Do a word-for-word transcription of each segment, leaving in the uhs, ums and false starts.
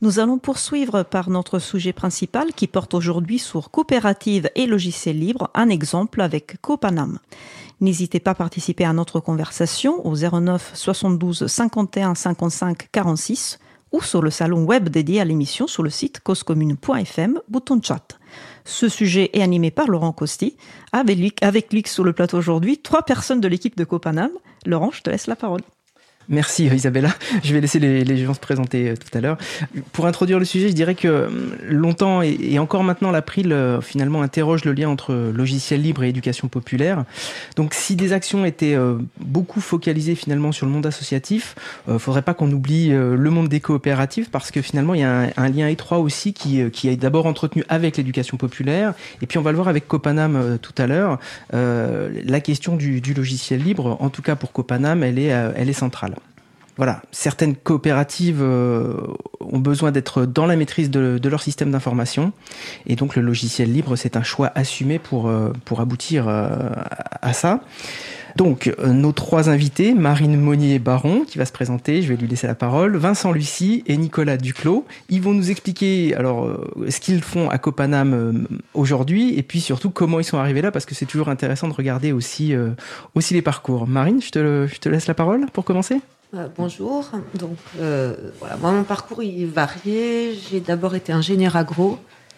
Nous allons poursuivre par notre sujet principal qui porte aujourd'hui sur coopérative et logiciels libres, un exemple avec Copanam. N'hésitez pas à participer à notre conversation au zéro neuf soixante-douze cinquante et un cinquante-cinq quarante-six ou sur le salon web dédié à l'émission sur le site causecommune point f m, bouton chat. Ce sujet est animé par Laurent Costi, avec lui, avec lui sur le plateau aujourd'hui, trois personnes de l'équipe de Copanam. Laurent, je te laisse la parole. Merci Isabella. Je vais laisser les, les gens se présenter tout à l'heure. Pour introduire le sujet, je dirais que longtemps et, et encore maintenant, l'April euh, finalement interroge le lien entre logiciel libre et éducation populaire. Donc si des actions étaient euh, beaucoup focalisées finalement sur le monde associatif, il euh, ne faudrait pas qu'on oublie euh, le monde des coopératives parce que finalement il y a un, un lien étroit aussi qui, qui est d'abord entretenu avec l'éducation populaire et puis on va le voir avec Copanam euh, tout à l'heure. Euh, la question du, du logiciel libre, en tout cas pour Copanam, elle est, euh, elle est centrale. Voilà, certaines coopératives euh, ont besoin d'être dans la maîtrise de, de leur système d'information et donc le logiciel libre, c'est un choix assumé pour, euh, pour aboutir euh, à ça. Donc, euh, nos trois invités, Marine Monnier-Baron, qui va se présenter, je vais lui laisser la parole, Vincent Lucie et Nicolas Duclos. Ils vont nous expliquer alors euh, ce qu'ils font à Copanam euh, aujourd'hui et puis surtout comment ils sont arrivés là parce que c'est toujours intéressant de regarder aussi, euh, aussi les parcours. Marine, je te, je te laisse la parole pour commencer. Euh, bonjour. Donc, euh, voilà, moi, mon parcours il variait. J'ai d'abord été ingénieur agro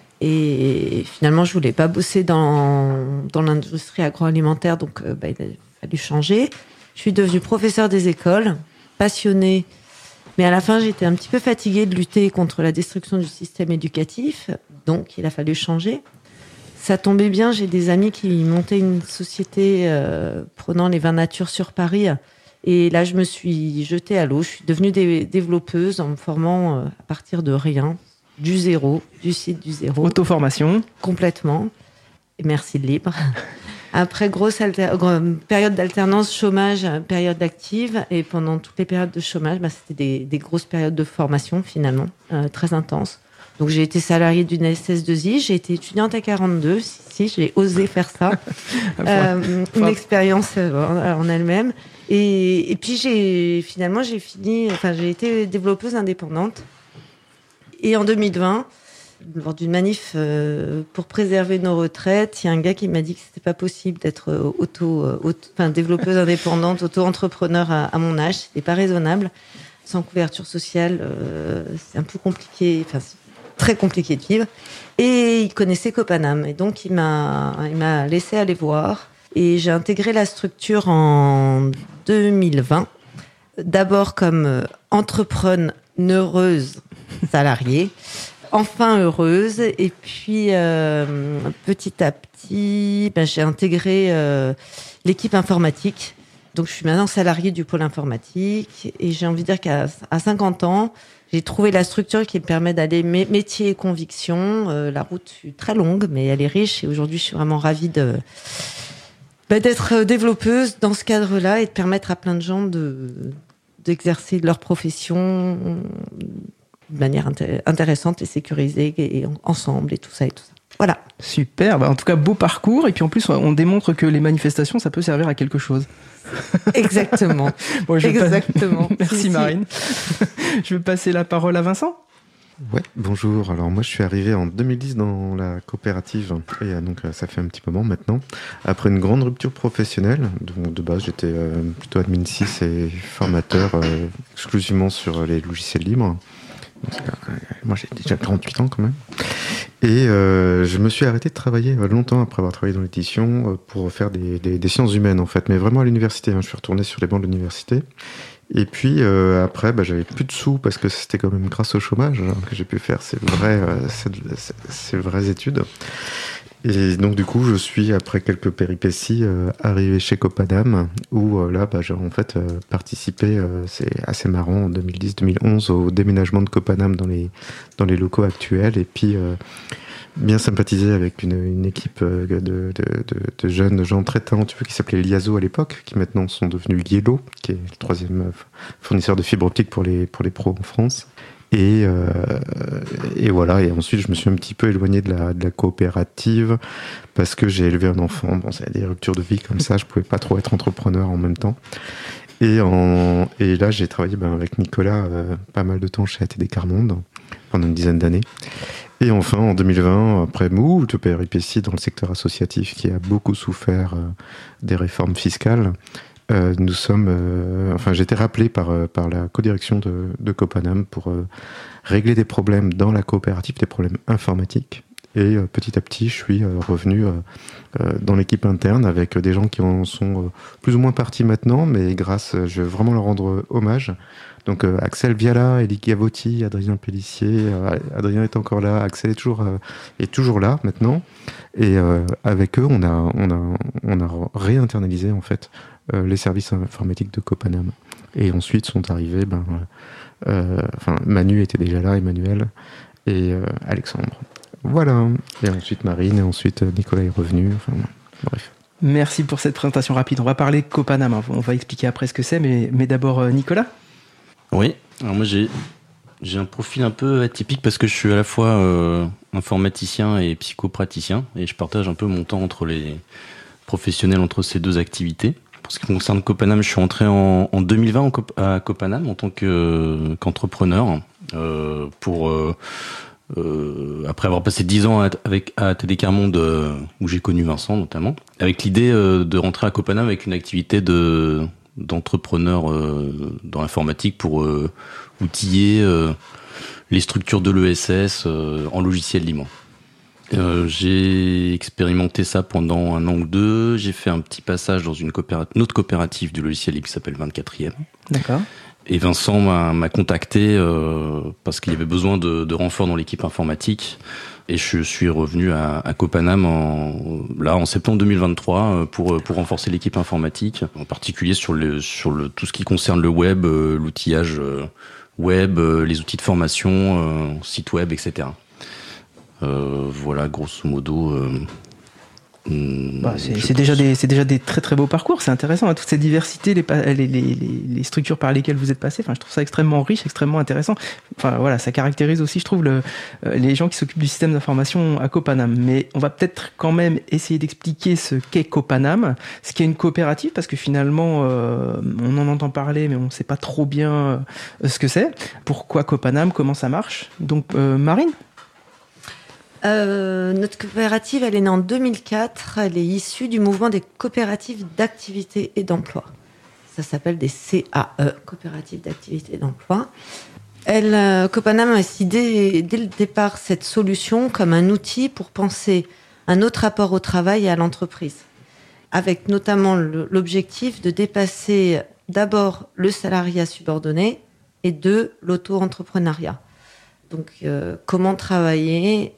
et finalement, je voulais pas bosser dans, dans l'industrie agroalimentaire, donc euh, bah, il a fallu changer. Je suis devenue professeure des écoles, passionnée, mais à la fin, j'étais un petit peu fatiguée de lutter contre la destruction du système éducatif, donc il a fallu changer. Ça tombait bien, j'ai des amis qui montaient une société euh, prenant les vins nature sur Paris. Et là, je me suis jetée à l'eau. Je suis devenue dé- développeuse en me formant euh, à partir de rien, du zéro, du site du zéro. Auto-formation. Complètement. Et merci le libre. Après, grosse alter- euh, période d'alternance, chômage, période active. Et pendant toutes les périodes de chômage, bah, c'était des, des grosses périodes de formation, finalement, euh, très intenses. Donc, j'ai été salariée d'une S S deux I. J'ai été étudiante à quarante-deux. Si, si j'ai osé faire ça. euh, une expérience euh, en elle-même. Et, et puis j'ai finalement j'ai fini, enfin j'ai été développeuse indépendante. Et en deux mille vingt, lors d'une manif euh, pour préserver nos retraites, il y a un gars qui m'a dit que c'était pas possible d'être auto, auto enfin développeuse indépendante, auto-entrepreneur à, à mon âge, c'était pas raisonnable, sans couverture sociale, euh, c'est un peu compliqué, enfin c'est très compliqué de vivre. Et il connaissait Copanam, et donc il m'a il m'a laissé aller voir. Et j'ai intégré la structure en deux mille vingt, d'abord comme entrepreneuse salariée, enfin heureuse, et puis euh, petit à petit, ben, j'ai intégré euh, l'équipe informatique. Donc je suis maintenant salariée du pôle informatique, et j'ai envie de dire qu'à à cinquante ans, j'ai trouvé la structure qui me permet d'aller mé- métier et conviction. Euh, la route fut très longue, mais elle est riche, et aujourd'hui je suis vraiment ravie de... Bah, d'être développeuse dans ce cadre-là et de permettre à plein de gens de, d'exercer leur profession de manière inté- intéressante et sécurisée et ensemble et tout ça et tout ça. Voilà. Super. Bah, en tout cas, beau parcours. Et puis en plus, on démontre que les manifestations, ça peut servir à quelque chose. Exactement. Bon, je Exactement. Pas... Merci si, Marine. Si. Je vais passer la parole à Vincent. Ouais, bonjour. Alors moi je suis arrivé en deux mille dix dans la coopérative et donc ça fait un petit moment maintenant. Après une grande rupture professionnelle, donc de base j'étais euh, plutôt admin six et formateur euh, exclusivement sur les logiciels libres. Donc, euh, moi j'ai déjà quarante-huit ans quand même. Et euh, je me suis arrêté de travailler longtemps après avoir travaillé dans l'édition pour faire des, des, des sciences humaines en fait, mais vraiment à l'université. Hein. Je suis retourné sur les bancs de l'université. Et puis euh, après, bah, j'avais plus de sous parce que c'était quand même grâce au chômage hein, que j'ai pu faire ces vraies, euh, ces, ces vraies études. Et donc du coup, je suis après quelques péripéties euh, arrivé chez Copanam où euh, là, bah, j'ai en fait euh, participé, euh, c'est assez marrant, en deux mille dix deux mille onze au déménagement de Copanam dans les dans les locaux actuels et puis euh, bien sympathisé avec une, une équipe de, de, de, de jeunes gens très talentueux qui s'appelaient Liazo à l'époque, qui maintenant sont devenus Yellow, qui est le troisième fournisseur de fibre optique pour les, pour les pros en France. Et, euh, et voilà, et ensuite je me suis un petit peu éloigné de la, de la coopérative parce que j'ai élevé un enfant. Bon, c'est des ruptures de vie comme ça, je pouvais pas trop être entrepreneur en même temps. Et, en, et là, j'ai travaillé ben, avec Nicolas euh, pas mal de temps chez A T D Quart Monde. pendant une dizaine d'années. Et enfin, en deux mille vingt, après moult de péripéties dans le secteur associatif qui a beaucoup souffert euh, des réformes fiscales, euh, nous sommes, euh, enfin, j'ai été rappelé par, euh, par la codirection de, de Copanam pour euh, régler des problèmes dans la coopérative, des problèmes informatiques. Et euh, petit à petit, je suis euh, revenu euh, euh, dans l'équipe interne avec des gens qui en sont euh, plus ou moins partis maintenant, mais grâce, je veux vraiment leur rendre hommage. Donc euh, Axel Viala, Elie Gavotti, Adrien Pellissier, euh, Adrien est encore là, Axel est toujours, euh, est toujours là maintenant. Et euh, avec eux, on a, on a, on a réinternalisé en fait euh, les services informatiques de Copanam. Et ensuite sont arrivés, ben, euh, enfin Manu était déjà là, Emmanuel et euh, Alexandre. Voilà. Et ensuite Marine, et ensuite Nicolas est revenu. Enfin, bref. Merci pour cette présentation rapide. On va parler de Copanam. On va expliquer après ce que c'est, mais, mais d'abord Nicolas. Oui, alors moi j'ai, j'ai un profil un peu atypique parce que je suis à la fois euh, informaticien et psychopraticien et je partage un peu mon temps entre les professionnels entre ces deux activités. Pour ce qui concerne Copanam, je suis entré en, en deux mille vingt en Cop- à Copanam en tant que, qu'entrepreneur euh, pour euh, euh, après avoir passé dix ans à, avec, à T D Carmonde euh, où j'ai connu Vincent notamment, avec l'idée euh, de rentrer à Copanam avec une activité de d'entrepreneurs euh, dans l'informatique pour euh, outiller euh, les structures de l'E S S euh, en logiciel libre. Euh, j'ai expérimenté ça pendant un an ou deux. J'ai fait un petit passage dans une, coopéra- une autre coopérative du logiciel libre qui s'appelle vingt-quatrième. D'accord. Et Vincent m'a, m'a contacté euh, parce qu'il y avait besoin de, de renforts dans l'équipe informatique. Et je suis revenu à, à Copanam en, là, en septembre deux mille vingt-trois pour, pour renforcer l'équipe informatique, en particulier sur, le, sur le, tout ce qui concerne le web, euh, l'outillage euh, web, euh, les outils de formation, euh, site web, et cetera. Euh, voilà, grosso modo. Euh, Bah, c'est, c'est, déjà des, c'est déjà des très très beaux parcours, c'est intéressant, hein, toute cette diversité, les, les, les, les structures par lesquelles vous êtes passé, enfin, je trouve ça extrêmement riche, extrêmement intéressant. Enfin, voilà, ça caractérise aussi, je trouve, le, euh, les gens qui s'occupent du système d'information à Copanam. Mais on va peut-être quand même essayer d'expliquer ce qu'est Copanam, ce qu'est une coopérative, parce que finalement, euh, on en entend parler, mais on ne sait pas trop bien euh, ce que c'est. Pourquoi Copanam, comment ça marche. Donc, euh, Marine ? Euh, notre coopérative, elle est née en deux mille quatre. Elle est issue du mouvement des coopératives d'activité et d'emploi. Ça s'appelle des C A E, coopératives d'activité et d'emploi. Elle, euh, Copanam a décidé dès le départ cette solution comme un outil pour penser un autre rapport au travail et à l'entreprise, avec notamment le, l'objectif de dépasser d'abord le salariat subordonné et deux, l'auto-entrepreneuriat. Donc, euh, comment travailler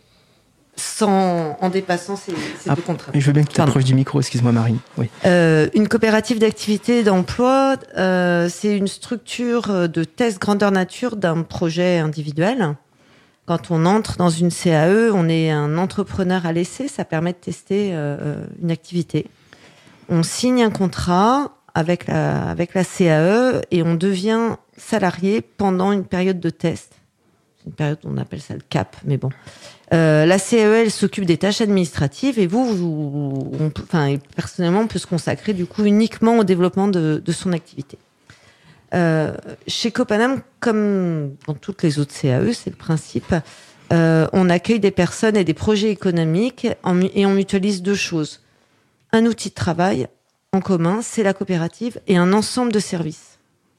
sans, en dépassant ces, ces ah, deux contraintes. Je veux bien que tu t'approches du micro, excuse-moi Marine. Oui. Euh, une coopérative d'activité et d'emploi, euh, c'est une structure de test grandeur nature d'un projet individuel. Quand on entre dans une C A E, on est un entrepreneur à l'essai, ça permet de tester euh, une activité. On signe un contrat avec la, avec la C A E et on devient salarié pendant une période de test. C'est une période, on appelle ça le cap, mais bon. Euh, la C A E, elle s'occupe des tâches administratives et vous, vous on peut, enfin, personnellement, on peut se consacrer du coup uniquement au développement de, de son activité. Euh, chez Copanam, comme dans toutes les autres C A E, c'est le principe, euh, on accueille des personnes et des projets économiques en, et on mutualise deux choses. Un outil de travail en commun, c'est la coopérative, et un ensemble de services.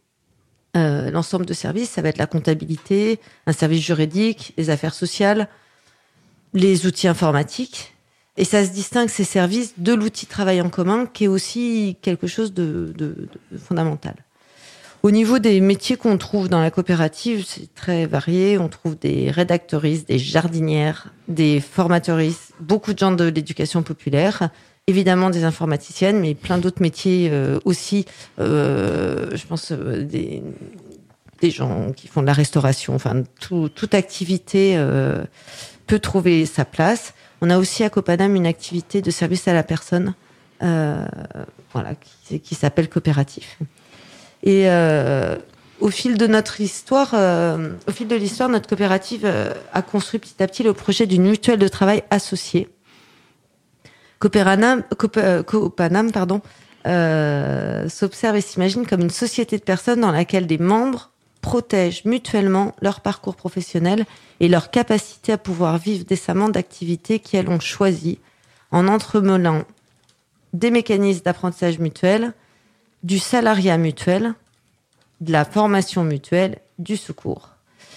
Euh, l'ensemble de services, ça va être la comptabilité, un service juridique, les affaires sociales, les outils informatiques, et ça se distingue, ces services, de l'outil de travail en commun, qui est aussi quelque chose de, de, de fondamental. Au niveau des métiers qu'on trouve dans la coopérative, c'est très varié. On trouve des rédactrices, des jardinières, des formatrices, beaucoup de gens de l'éducation populaire, évidemment des informaticiennes, mais plein d'autres métiers euh, aussi. Euh, je pense euh, des, des gens qui font de la restauration. Enfin, tout, toute activité euh, peut trouver sa place. On a aussi à Copanam une activité de service à la personne, euh, voilà, qui, qui s'appelle Coopératif. Et euh, au fil de notre histoire, euh, au fil de l'histoire, notre coopérative euh, a construit petit à petit le projet d'une mutuelle de travail associée. Coopéranam, Coop, euh, Copanam, pardon, euh, s'observe et s'imagine comme une société de personnes dans laquelle des membres protègent mutuellement leur parcours professionnel et leur capacité à pouvoir vivre décemment d'activités qu'elles ont choisies en entremêlant des mécanismes d'apprentissage mutuel, du salariat mutuel, de la formation mutuelle, du secours.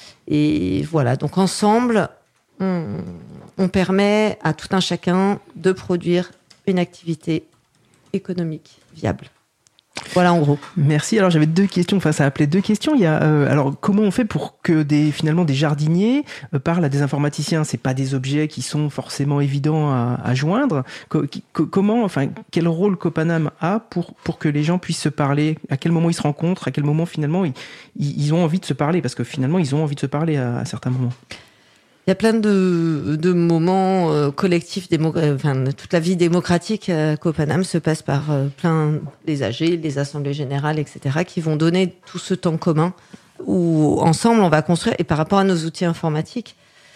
Et voilà, donc ensemble, on, on permet à tout un chacun de produire une activité économique viable. Voilà en gros. Merci. Alors j'avais deux questions, enfin ça a appelé deux questions. Il y a euh, alors comment on fait pour que des finalement des jardiniers euh, parlent à des informaticiens? C'est pas des objets qui sont forcément évidents à, à joindre. Co- co- comment, enfin quel rôle Copanam a pour pour que les gens puissent se parler? À quel moment ils se rencontrent? À quel moment finalement ils, ils ont envie de se parler? Parce que finalement ils ont envie de se parler à, à certains moments. Il y a plein de, de moments euh, collectifs, démo- enfin, toute la vie démocratique à Copanam se passe par euh, plein les A G, les assemblées générales, et cetera, qui vont donner tout ce temps commun où ensemble on va construire. Et par rapport à nos outils informatiques,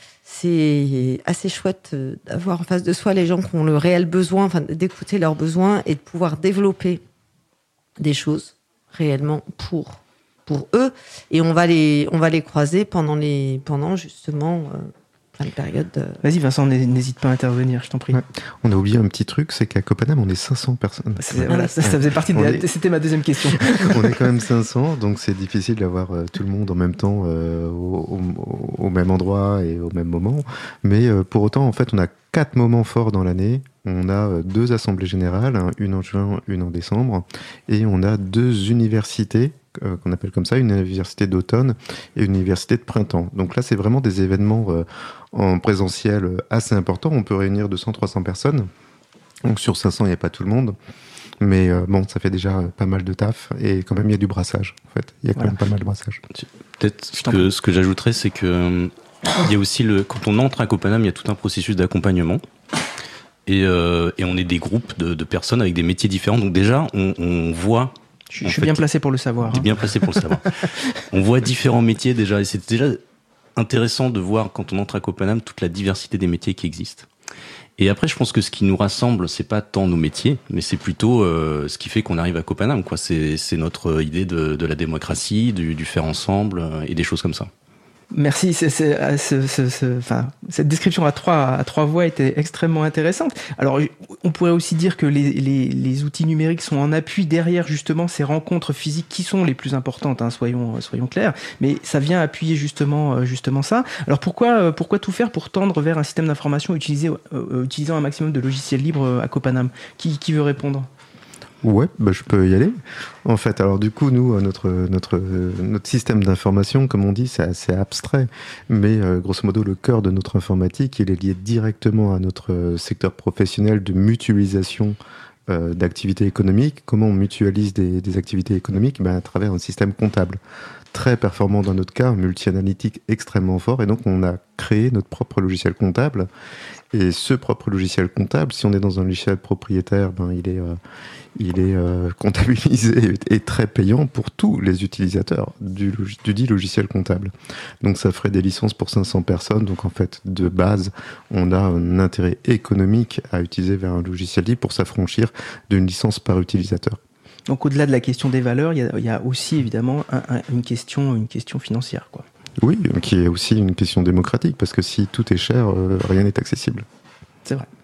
c'est assez chouette d'avoir en face de soi les gens qui ont le réel besoin, enfin, d'écouter leurs besoins et de pouvoir développer des choses réellement pour pour eux. Et on va les on va les croiser pendant les pendant justement euh, plein de périodes. De... Vas-y Vincent, n'hésite pas à intervenir, je t'en prie. Ouais. On a oublié un petit truc, c'est qu'à Copanam, on est cinq cents personnes. C'est, voilà, ça, ça faisait partie de la, est... c'était ma deuxième question. On est quand même cinq cents, donc c'est difficile d'avoir euh, tout le monde en même temps euh, au, au, au même endroit et au même moment. Mais euh, pour autant, en fait, on a quatre moments forts dans l'année. On a euh, deux assemblées générales, hein, une en juin, une en décembre, et on a deux universités euh, qu'on appelle comme ça, une université d'automne et une université de printemps. Donc là, c'est vraiment des événements euh, en présentiel assez importants. On peut réunir deux cents à trois cents personnes. Donc sur cinq cents, il n'y a pas tout le monde. Mais euh, bon, ça fait déjà pas mal de taf. Et quand même, il y a du brassage, en fait. Il y a quand voilà. même pas mal de brassage. Peut-être ce que, ce que j'ajouterais, c'est que il y a aussi le, quand on entre à Copanam, il y a tout un processus d'accompagnement. Et, euh, et on est des groupes de, de personnes avec des métiers différents. Donc déjà, on, on voit... Je, je suis fait, bien placé pour le savoir. Tu es hein. bien placé pour le savoir. On voit différents métiers déjà. Et c'est déjà intéressant de voir, quand on entre à Copanam, toute la diversité des métiers qui existent. Et après, je pense que ce qui nous rassemble, c'est pas tant nos métiers, mais c'est plutôt euh, ce qui fait qu'on arrive à Copanam, quoi. C'est, c'est notre idée de, de la démocratie, du, du faire ensemble euh, et des choses comme ça. Merci, c'est, c'est, c'est, c'est, c'est, enfin, cette description à trois, à trois voix était extrêmement intéressante. Alors, on pourrait aussi dire que les, les, les outils numériques sont en appui derrière justement ces rencontres physiques qui sont les plus importantes, hein, soyons, soyons clairs, mais ça vient appuyer justement, justement ça. Alors pourquoi, pourquoi tout faire pour tendre vers un système d'information utilisé, euh, utilisant un maximum de logiciels libres à Copanam? Qui, qui veut répondre? Ouais, bah je peux y aller. En fait, alors du coup, nous, notre notre notre système d'information, comme on dit, c'est assez abstrait, mais euh, grosso modo, le cœur de notre informatique, il est lié directement à notre secteur professionnel de mutualisation euh, d'activités économiques. Comment on mutualise des, des activités économiques? Ben, à travers un système comptable très performant dans notre cas, un multi-analytique extrêmement fort, et donc on a créé notre propre logiciel comptable. Et ce propre logiciel comptable, si on est dans un logiciel propriétaire, ben il est euh, il est euh, comptabilisé et très payant pour tous les utilisateurs du, du dit logiciel comptable. Donc ça ferait des licences pour cinq cents personnes. Donc en fait, de base, on a un intérêt économique à utiliser vers un logiciel libre pour s'affranchir d'une licence par utilisateur. Donc au-delà de la question des valeurs, il y a, il y a aussi évidemment un, un, une question, une question financière, quoi. Oui, qui est aussi une question démocratique, parce que si tout est cher, euh, rien n'est accessible. C'est vrai.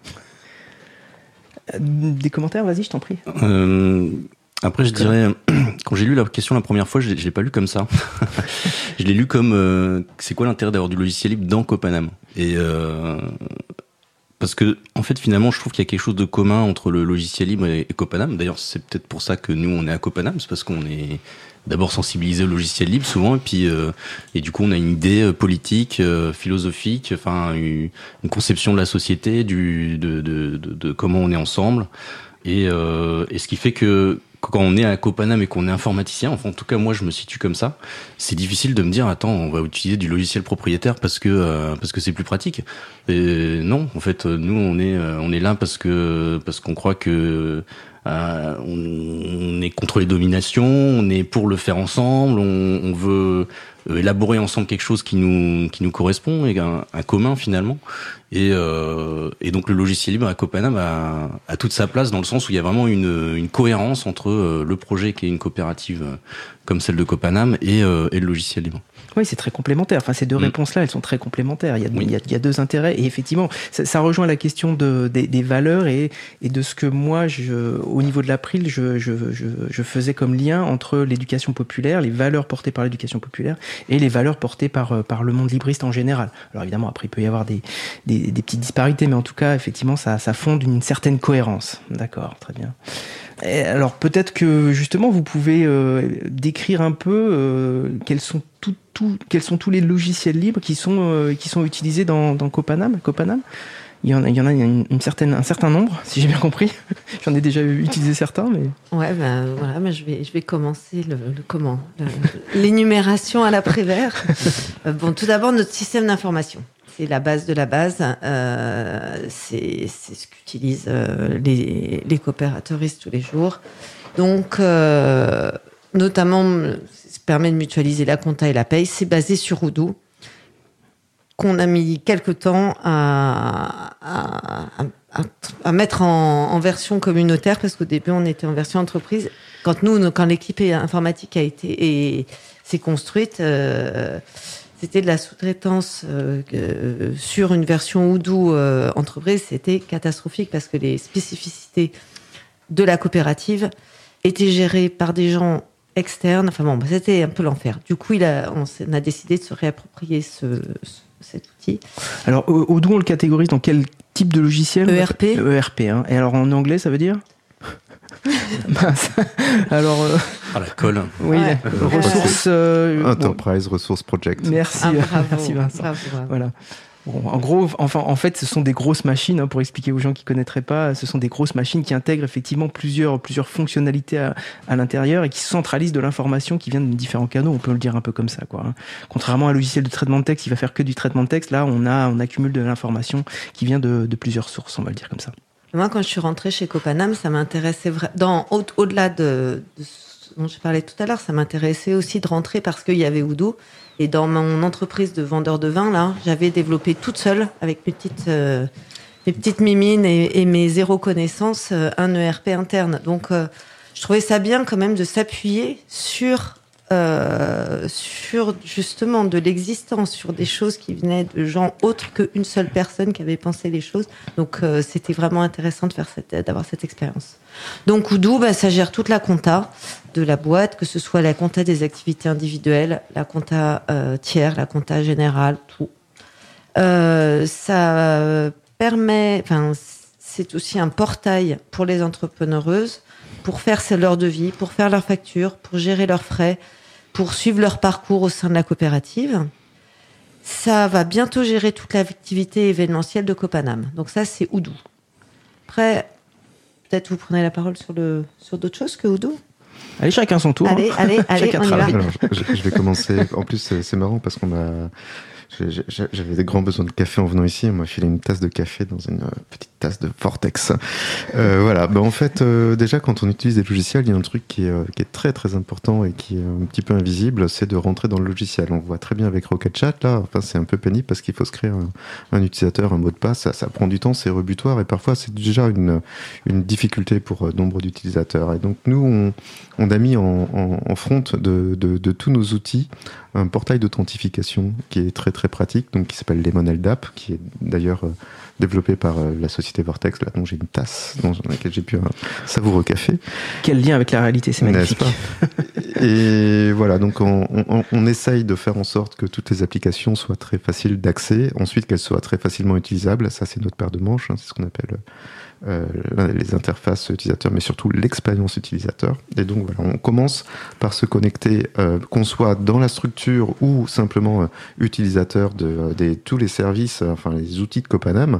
Des commentaires, vas-y, je t'en prie. Euh, après, je dirais, quand j'ai lu la question la première fois, je ne l'ai pas lu comme ça. Je l'ai lu comme, euh, c'est quoi l'intérêt d'avoir du logiciel libre dans Copanam? Et euh, parce que, en fait, finalement, je trouve qu'il y a quelque chose de commun entre le logiciel libre et, et Copanam. D'ailleurs, c'est peut-être pour ça que nous, on est à Copanam, c'est parce qu'on est d'abord sensibilisé au logiciel libre souvent, et puis euh, et du coup on a une idée politique, euh, philosophique, enfin une, une conception de la société, du de, de, de, de comment on est ensemble, et, euh, et ce qui fait que quand on est à Copanam et qu'on est informaticien, enfin en tout cas moi je me situe comme ça, c'est difficile de me dire attends on va utiliser du logiciel propriétaire parce que euh, parce que c'est plus pratique. Et non, en fait nous on est on est là parce que parce qu'on croit que euh, on, on est contre les dominations, on est pour le faire ensemble, on, on veut élaborer ensemble quelque chose qui nous qui nous correspond et un, un commun finalement. Et, euh, et donc le logiciel libre à Copanam a, a toute sa place dans le sens où il y a vraiment une, une cohérence entre euh, le projet qui est une coopérative euh, comme celle de Copanam et, euh, et le logiciel libre. Oui, c'est très complémentaire. Enfin, ces deux mmh. réponses-là, elles sont très complémentaires. Il y a, oui. il y a, il y a deux intérêts. Et effectivement, ça, ça rejoint la question de, des, des valeurs et, et de ce que moi, je, au niveau de l'April, je, je, je, je faisais comme lien entre l'éducation populaire, les valeurs portées par l'éducation populaire et les valeurs portées par, par le monde libriste en général. Alors évidemment, après, il peut y avoir des, des, des petites disparités, mais en tout cas, effectivement, ça, ça fonde une certaine cohérence. D'accord, très bien. Et alors peut-être que justement vous pouvez euh, décrire un peu euh, quels sont tout, tout, quels sont tous les logiciels libres qui sont euh, qui sont utilisés dans, dans Copanam. Copanam, il y en a, il y en a une, une certaine, un certain nombre, si j'ai bien compris. J'en ai déjà utilisé certains, mais ouais, ben voilà, ben je vais je vais commencer le, le comment le, l'énumération à l'après-vert. Bon, tout d'abord notre système d'information. C'est la base de la base, euh, c'est, c'est ce qu'utilisent euh, les, les coopérateuristes tous les jours. Donc, euh, notamment, ça permet de mutualiser la compta et la paye. C'est basé sur Odoo, qu'on a mis quelque temps à, à, à, à mettre en, en version communautaire, parce qu'au début, on était en version entreprise. Quand nous, quand l'équipe informatique a été et s'est construite, euh, c'était de la sous-traitance euh, euh, sur une version Odoo euh, entreprise, c'était catastrophique parce que les spécificités de la coopérative étaient gérées par des gens externes. Enfin bon, c'était un peu l'enfer. Du coup, il a, on, on a décidé de se réapproprier ce, ce, cet outil. Alors, Odoo, on le catégorise dans quel type de logiciel ? E R P. E R P, hein. Et alors en anglais, ça veut dire ? Alors, euh, ah, la colle. Oui, ouais. euh, ressources. Euh, Enterprise bon. Resource Project. Merci, ah, bravo, merci Vincent. Bravo, bravo. Voilà. Bon, en gros, enfin, en fait, ce sont des grosses machines, hein, pour expliquer aux gens qui connaîtraient pas, ce sont des grosses machines qui intègrent effectivement plusieurs, plusieurs fonctionnalités à, à l'intérieur et qui centralisent de l'information qui vient de différents canaux. On peut le dire un peu comme ça, quoi. Hein. Contrairement à un logiciel de traitement de texte qui va faire que du traitement de texte, là, on a, on accumule de l'information qui vient de, de plusieurs sources, on va le dire comme ça. Moi, quand je suis rentrée chez Copanam, ça m'intéressait vraiment. Dans, au, au-delà de, de ce dont je parlais tout à l'heure, ça m'intéressait aussi de rentrer parce qu'il y avait Odoo. Et dans mon entreprise de vendeur de vin, là, j'avais développé toute seule, avec mes petites, euh, mes petites mimines et, et mes zéro connaissances, euh, un E R P interne. Donc, euh, je trouvais ça bien quand même de s'appuyer sur, euh, sur justement de l'existence, sur des choses qui venaient de gens autres qu'une seule personne qui avait pensé les choses. Donc, euh, c'était vraiment intéressant de faire cette, d'avoir cette expérience. Donc, Odoo, bah, ça gère toute la compta de la boîte, que ce soit la compta des activités individuelles, la compta euh, tiers, la compta générale, tout. Euh, ça permet, enfin, c'est aussi un portail pour les entrepreneureuses pour faire leur devis, pour faire leurs factures, pour gérer leurs frais, pour suivre leur parcours au sein de la coopérative. Ça va bientôt gérer toute l'activité événementielle de Copanam. Donc ça, c'est Odoo. Après, peut-être vous prenez la parole sur, le, sur d'autres choses que Odoo. Allez, chacun son tour. Allez, allez, allez, on y va. Alors, je, je vais commencer. En plus, c'est, c'est marrant parce qu'on m'a... J'avais des grands besoins de café en venant ici. On m'a filé une tasse de café dans une petite tasse de Vortex. Euh, voilà. Ben, en fait, euh, déjà, quand on utilise des logiciels, il y a un truc qui est, euh, qui est très très important et qui est un petit peu invisible, c'est de rentrer dans le logiciel. On voit très bien avec Rocket Chat, là. Enfin, c'est un peu pénible parce qu'il faut se créer un, un utilisateur, un mot de passe. Ça, ça prend du temps, c'est rebutoire et parfois c'est déjà une, une difficulté pour euh, nombre d'utilisateurs. Et donc, nous, on, on a mis en, en, en front de, de, de tous nos outils un portail d'authentification qui est très très pratique, donc qui s'appelle Lemon L D A P, qui est d'ailleurs euh, développé par euh, la société Vortex, là dont j'ai une tasse dans laquelle j'ai pu un savoureux café. Quel lien avec la réalité, c'est magnifique. N'est-ce pas ? Et voilà, donc on, on, on essaye de faire en sorte que toutes les applications soient très faciles d'accès, ensuite qu'elles soient très facilement utilisables, ça c'est notre paire de manches, hein, c'est ce qu'on appelle Euh, les interfaces utilisateurs, mais surtout l'expérience utilisateur. Et donc voilà, on commence par se connecter, euh, qu'on soit dans la structure ou simplement euh, utilisateur de, de tous les services, euh, enfin les outils de Copanam.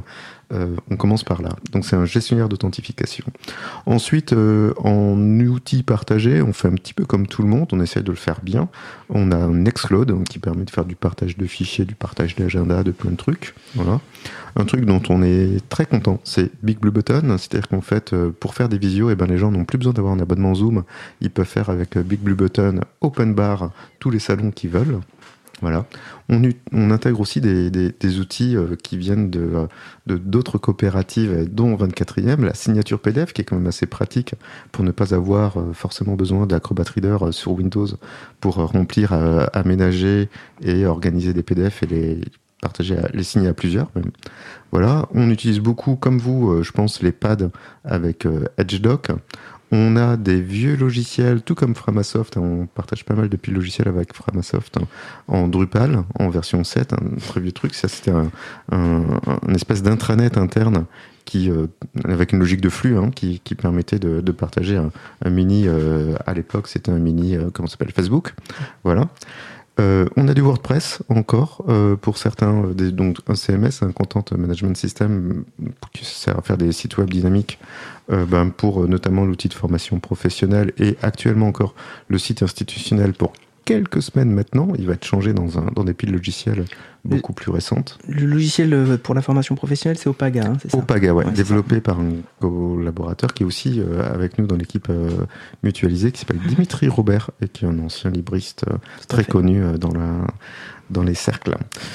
Euh, on commence par là. Donc c'est un gestionnaire d'authentification. Ensuite, euh, en outils partagés, on fait un petit peu comme tout le monde, on essaie de le faire bien. On a un Nextcloud qui permet de faire du partage de fichiers, du partage d'agenda, de plein de trucs. Voilà. Un truc dont on est très content, c'est Big Blue Button. C'est-à-dire qu'en fait, pour faire des visios, eh ben, les gens n'ont plus besoin d'avoir un abonnement Zoom. Ils peuvent faire avec Big Blue Button open bar tous les salons qu'ils veulent. Voilà. On, on intègre aussi des, des, des outils euh, qui viennent de, de, d'autres coopératives, dont vingt-quatrième, la signature P D F, qui est quand même assez pratique pour ne pas avoir euh, forcément besoin d'Acrobat Reader euh, sur Windows pour euh, remplir, euh, aménager et organiser des P D F et les partager, à, les signer à plusieurs même. Voilà. On utilise beaucoup, comme vous, euh, je pense, les pads avec euh, EdgeDoc. On a des vieux logiciels, tout comme Framasoft, hein, on partage pas mal de piles logiciels avec Framasoft, hein, en Drupal, en version sept, un très vieux truc. Ça, c'était un, un, un espèce d'intranet interne qui, euh, avec une logique de flux, hein, qui, qui permettait de, de partager un, un mini, euh, à l'époque, c'était un mini, euh, comment ça s'appelle, Facebook. Voilà. Euh, on a du WordPress encore euh, pour certains, euh, des, donc un C M S, un Content Management System qui sert à faire des sites web dynamiques euh, ben, pour euh, notamment l'outil de formation professionnelle et actuellement encore le site institutionnel pour quelques semaines maintenant. Il va être changé dans, un, dans des piles logicielles beaucoup le, plus récentes. Le logiciel pour la formation professionnelle, c'est Opaga, hein, c'est ça? Opaga, ouais, ouais développé par un collaborateur qui est aussi euh, avec nous dans l'équipe euh, mutualisée, qui s'appelle Dimitri Robert et qui est un ancien libriste euh, très connu euh, dans, la, dans les cercles.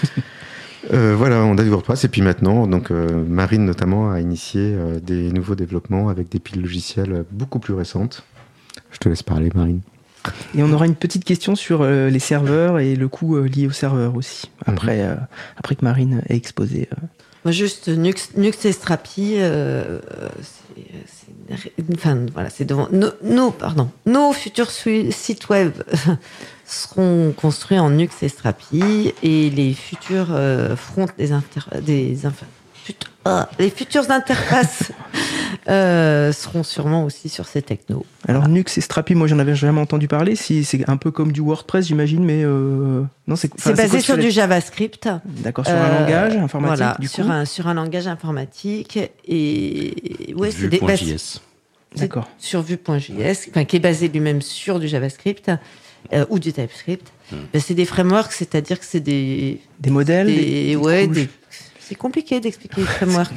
euh, voilà, on a du WordPress et puis maintenant, donc euh, Marine notamment a initié euh, des nouveaux développements avec des piles logicielles beaucoup plus récentes. Je te laisse parler, Marine. Et on aura une petite question sur euh, les serveurs et le coût euh, lié aux serveurs aussi, après, euh, après que Marine ait exposé. Euh. Moi, juste Nux, Nux et Strapi, euh, c'est, c'est, enfin, voilà, c'est devant. Nos, nos, pardon, nos futurs sites web seront construits en Nux et Strapi et les futurs euh, fronts des, inter, des enfin, put, ah, les futures interfaces Euh, seront sûrement aussi sur ces technos. Alors voilà. Nux et Strapi, moi j'en avais jamais entendu parler. Si, c'est un peu comme du WordPress, j'imagine, mais euh... non, c'est, c'est basé c'est sur du JavaScript. D'accord, sur euh, un langage informatique. Voilà, du sur coup. un sur un langage informatique et ouais, c'est des bah, c'est, D'accord. Sur Vue.js, enfin qui est basé lui-même sur du JavaScript euh, ou du TypeScript. Hmm. Bah, c'est des frameworks, c'est-à-dire que c'est des des modèles, des, des, ouais, des des c'est compliqué d'expliquer les frameworks.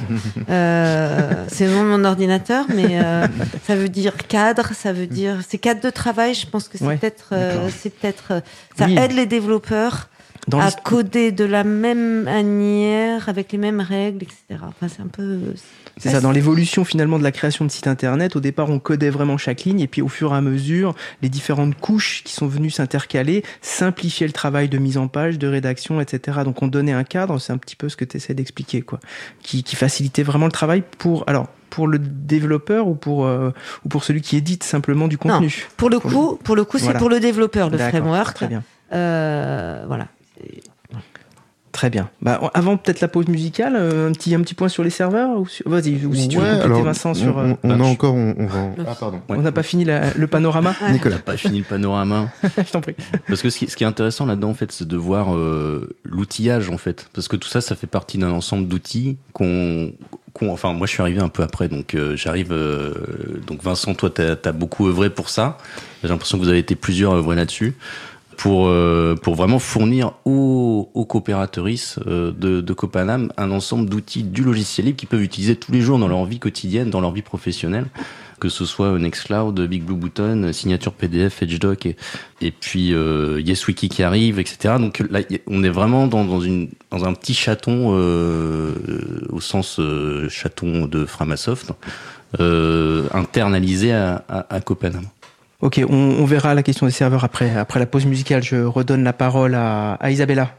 euh, c'est le nom de mon ordinateur, mais euh, ça veut dire cadre, ça veut dire c'est cadre de travail. Je pense que c'est ouais, peut-être, euh, c'est peut-être, ça oui. aide les développeurs Dans à les... coder de la même manière, avec les mêmes règles, et cetera. Enfin, c'est un peu. C'est ça, dans l'évolution finalement de la création de sites internet, au départ on codait vraiment chaque ligne et puis au fur et à mesure, les différentes couches qui sont venues s'intercaler simplifiaient le travail de mise en page, de rédaction, et cetera. Donc on donnait un cadre, c'est un petit peu ce que tu essaies d'expliquer, quoi, qui, qui facilitait vraiment le travail pour, alors, pour le développeur ou pour, euh, ou pour celui qui édite simplement du contenu. Non, pour le coup, pour le, pour le coup c'est voilà. pour le développeur, le D'accord, framework. Très bien. Euh, voilà. C'est... Très bien. Bah, avant peut-être la pause musicale, un petit, un petit point sur les serveurs ou sur... Vas-y, ou si tu ouais, veux compléter Vincent sur... On, on, on a encore... On, on va... Ah pardon. Ouais. On n'a pas fini la, le panorama ouais. Nicolas. On n'a pas fini le panorama. Je t'en prie. Parce que ce qui, ce qui est intéressant là-dedans, en fait, c'est de voir euh, l'outillage, en fait. Parce que tout ça, ça fait partie d'un ensemble d'outils qu'on... qu'on enfin, moi, je suis arrivé un peu après, donc euh, j'arrive... Euh, donc Vincent, toi, t'as, t'as beaucoup œuvré pour ça. J'ai l'impression que vous avez été plusieurs à œuvrer là-dessus. Pour, euh, pour vraiment fournir aux, aux coopératrices euh, de, de Copanam un ensemble d'outils du logiciel libre qu'ils peuvent utiliser tous les jours dans leur vie quotidienne, dans leur vie professionnelle, que ce soit Nextcloud, Big Blue Button, Signature P D F, EdgeDoc et, et puis euh, YesWiki qui arrive, et cetera. Donc là, on est vraiment dans, dans, une, dans un petit chaton, euh, au sens euh, chaton de Framasoft, euh, internalisé à, à, à Copanam. Ok, on, on verra la question des serveurs après, après la pause musicale. Je redonne la parole à, à Isabella.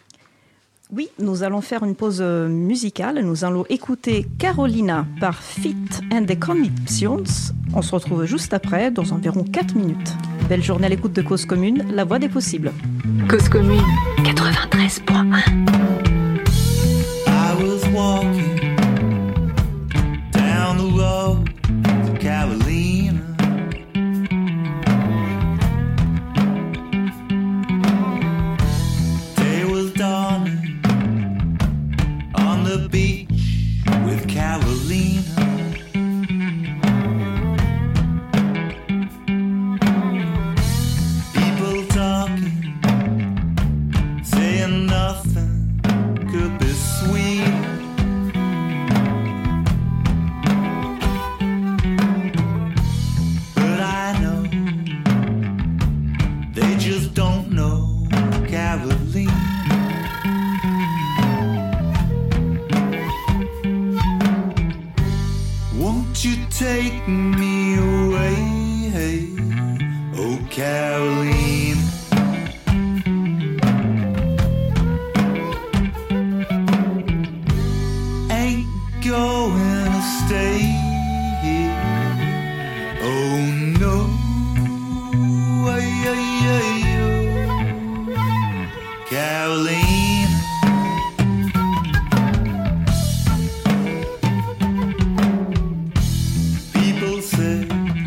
Oui, nous allons faire une pause musicale. Nous allons écouter Carolina par Fit and the Convictions. On se retrouve juste après, dans environ quatre minutes. Belle journée à l'écoute de Cause Commune, la voix des possibles. Cause Commune, quatre-vingt-treize point un. I was walking down the road to Carolina. Day was dawning on the beach with with Carolina. People talking, saying nothing could be sweet. But I know they just don't know Carolina. Won't you take me away, oh Caroline? Ain't going to stay here, oh no. Ay, ay, ay, oh. Caroline. People say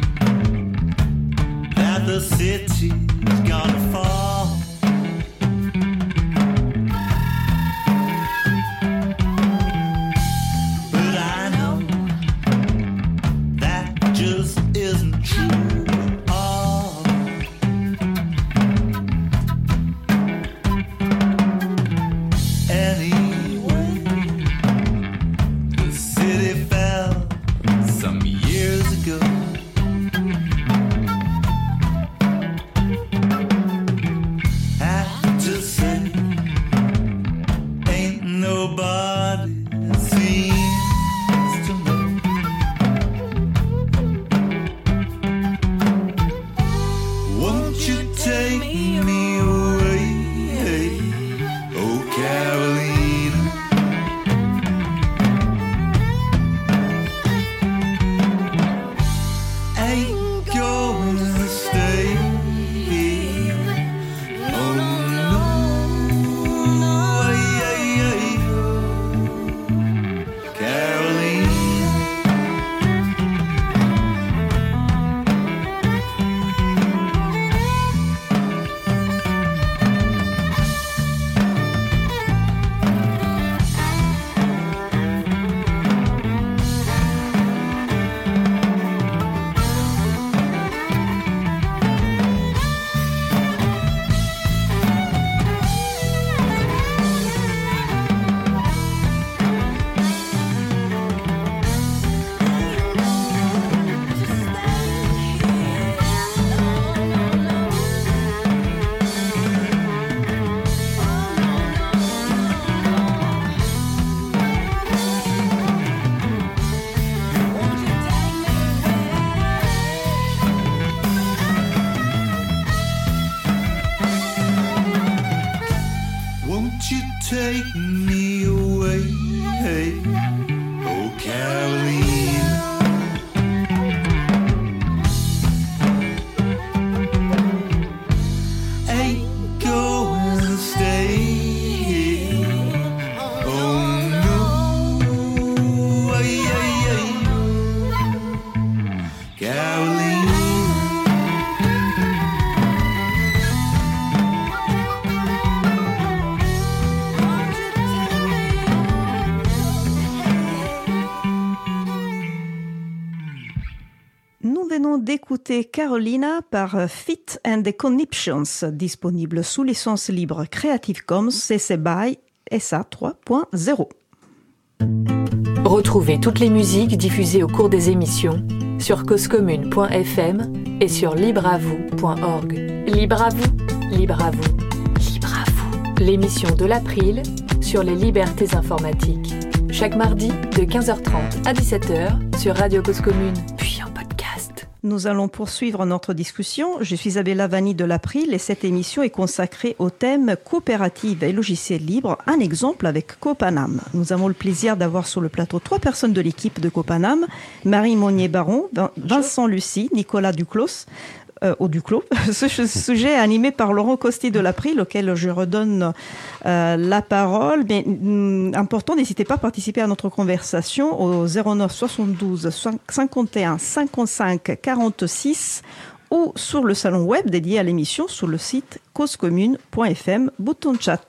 that the city's gonna fall, but I know that just isn't true at all. Anyway, the city fell some years ago. Have to say, ain't nobody seems to know. Won't you take me away, oh Carolina? Ain't going to stay here, oh no. Ay, ay, ay, oh. Caroline. Won't you take me away, oh Caroline? Ain't going to stay here, oh no. Ay, ay, ay, oh. Caroline. Nous venons d'écouter Carolina par Fit and the Conniptions, disponible sous licence libre Creative Commons C C B Y S A trois point zéro. Retrouvez toutes les musiques diffusées au cours des émissions sur cause commune point f m et sur libre à vous point org. Libre à vous, libre à vous, libre à vous. L'émission de l'April sur les libertés informatiques. Chaque mardi de quinze heures trente à dix-sept heures sur Radio Cause Commune, puis en podcast. Nous allons poursuivre notre discussion. Je suis Isabella Vanni de l'April et cette émission est consacrée au thème coopérative et logiciels libres, un exemple avec Copanam. Nous avons le plaisir d'avoir sur le plateau trois personnes de l'équipe de Copanam, Marie Monnier-Baron, Vincent Lucie, Nicolas Duclos, Euh, au Duclos. Ce sujet est animé par Laurent Costi de l'April, auquel je redonne euh, la parole. Mais hum, important, n'hésitez pas à participer à notre conversation au zéro neuf soixante-douze cinquante et un cinquante-cinq quarante-six ou sur le salon web dédié à l'émission sur le site cause commune point f m, bouton chat.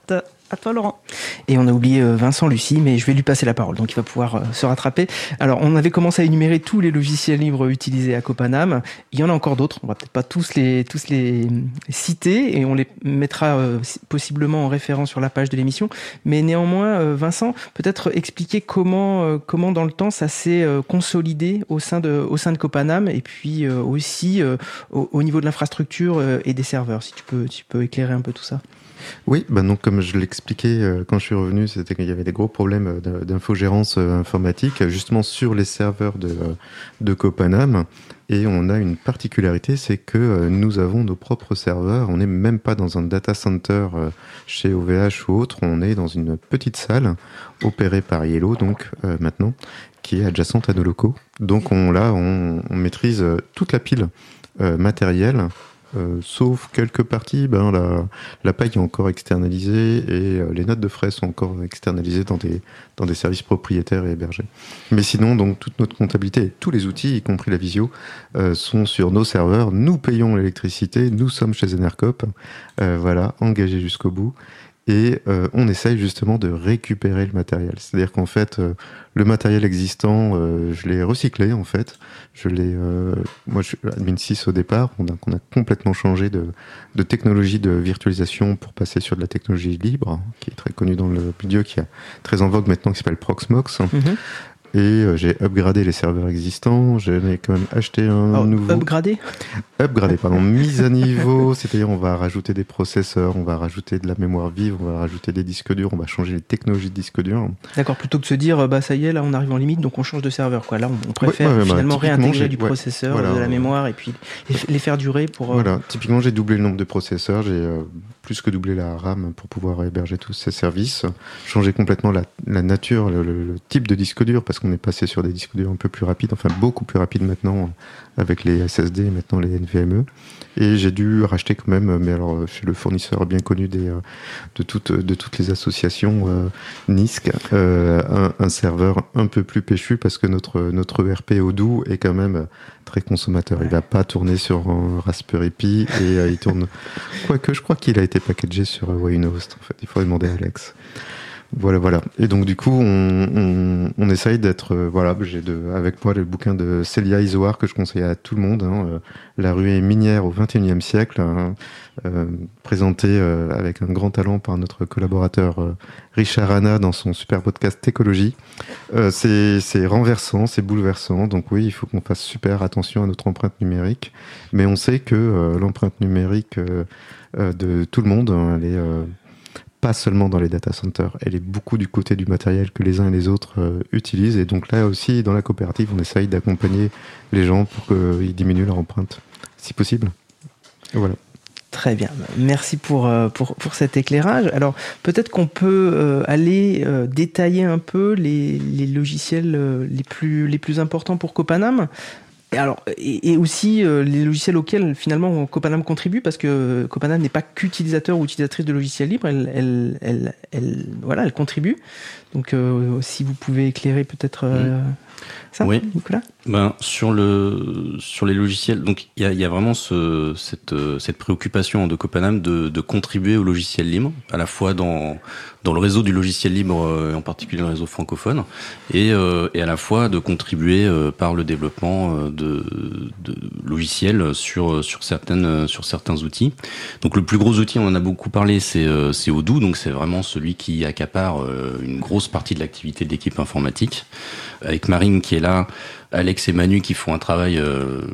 À toi, Laurent. Et on a oublié Vincent Lucie, mais je vais lui passer la parole, donc il va pouvoir se rattraper. Alors, on avait commencé à énumérer tous les logiciels libres utilisés à Copanam. Il y en a encore d'autres. On va peut-être pas tous les tous les citer, et on les mettra euh, possiblement en référence sur la page de l'émission. Mais néanmoins, euh, Vincent, peut-être expliquer comment euh, comment dans le temps ça s'est euh, consolidé au sein de au sein de Copanam, et puis euh, aussi euh, au, au niveau de l'infrastructure euh, et des serveurs. Si tu peux tu peux éclairer un peu tout ça. Oui, bah donc comme je l'expliquais euh, quand je suis revenu, c'était qu'il y avait des gros problèmes d'infogérance euh, informatique justement sur les serveurs de, de Copanam. Et on a une particularité, c'est que euh, nous avons nos propres serveurs. On n'est même pas dans un data center euh, chez O V H ou autre. On est dans une petite salle opérée par Yellow, donc euh, maintenant, qui est adjacente à nos locaux. Donc on, là, on, on maîtrise euh, toute la pile euh, matérielle. Euh, sauf quelques parties, ben la, la paille est encore externalisée et euh, les notes de frais sont encore externalisées dans des, dans des services propriétaires et hébergés. Mais sinon, donc, toute notre comptabilité et tous les outils, y compris la visio, euh, sont sur nos serveurs. Nous payons l'électricité, nous sommes chez Enercop, euh, voilà, engagés jusqu'au bout. Et euh, on essaye justement de récupérer le matériel. C'est-à-dire qu'en fait, euh, le matériel existant, euh, je l'ai recyclé en fait. Je l'ai, euh, moi, je suis admin six au départ. On a, on a complètement changé de, de technologie de virtualisation pour passer sur de la technologie libre, qui est très connue dans le milieu, qui est très en vogue maintenant, qui s'appelle Proxmox. Mm-hmm. Et euh, j'ai upgradé les serveurs existants, j'en ai quand même acheté un oh, nouveau. Upgradé Upgradé, pardon, mise à niveau, c'est-à-dire on va rajouter des processeurs, on va rajouter de la mémoire vive, on va rajouter des disques durs, on va changer les technologies de disques durs. D'accord, plutôt que de se dire, bah ça y est, là on arrive en limite, donc on change de serveur, quoi. Là on, on préfère ouais, ouais, finalement bah, réintégrer du processeur, ouais, voilà, de la mémoire, et puis les faire durer pour... Euh... Voilà, typiquement j'ai doublé le nombre de processeurs, j'ai euh, plus que doublé la RAM pour pouvoir héberger tous ces services, changer complètement la, la nature, le, le, le type de disque dur, parce qu'on est passé sur des disques durs un peu plus rapides, enfin beaucoup plus rapides maintenant, avec les S S D et maintenant les N V M E. Et j'ai dû racheter quand même, mais alors chez le fournisseur bien connu des, de, toutes, de toutes les associations euh, N I S C, euh, un, un serveur un peu plus péchu, parce que notre, notre E R P Odoo est quand même très consommateur. Il ne va pas tourner sur un Raspberry Pi, et euh, il tourne... Quoique, je crois qu'il a été packagé sur euh, Waynehost, en fait. Il faudrait demander à Alex. Voilà, voilà. Et donc du coup, on, on, on essaye d'être, euh, voilà, j'ai de, avec moi le bouquin de Célia Isoard que je conseille à tout le monde, hein, euh, La ruée minière au vingt et unième siècle, hein, euh, présenté euh, avec un grand talent par notre collaborateur euh, Richard Hanna dans son super podcast Écologie. Euh, c'est, c'est renversant, c'est bouleversant. Donc oui, il faut qu'on fasse super attention à notre empreinte numérique, mais on sait que euh, l'empreinte numérique euh, euh, de tout le monde, hein, elle est euh, pas seulement dans les data centers, elle est beaucoup du côté du matériel que les uns et les autres euh, utilisent. Et donc là aussi, dans la coopérative, on essaye d'accompagner les gens pour qu'ils diminuent leur empreinte, si possible. Et voilà. Très bien, merci pour, pour, pour cet éclairage. Alors peut-être qu'on peut euh, aller euh, détailler un peu les, les logiciels euh, les, plus, les plus importants pour Copanam. Et, alors, et, et aussi euh, les logiciels auxquels finalement Copanam contribue, parce que Copanam n'est pas qu'utilisateur ou utilisatrice de logiciels libres, elle, elle, elle, elle, voilà, elle contribue. Donc euh, si vous pouvez éclairer peut-être euh, mmh. ça, oui. Nicolas. Ben, sur, le, sur les logiciels, donc il y a, y a vraiment ce, cette, cette préoccupation de Copanam de, de contribuer au logiciel libre, à la fois dans, dans le réseau du logiciel libre, en particulier le réseau francophone, et, euh, et à la fois de contribuer euh, par le développement de, de logiciels sur, sur, certaines, sur certains outils. Donc le plus gros outil, on en a beaucoup parlé, c'est, c'est Odoo, donc c'est vraiment celui qui accapare une grosse partie de l'activité de l'équipe informatique, avec Marine qui est là, Alex et Manu qui font un travail, euh,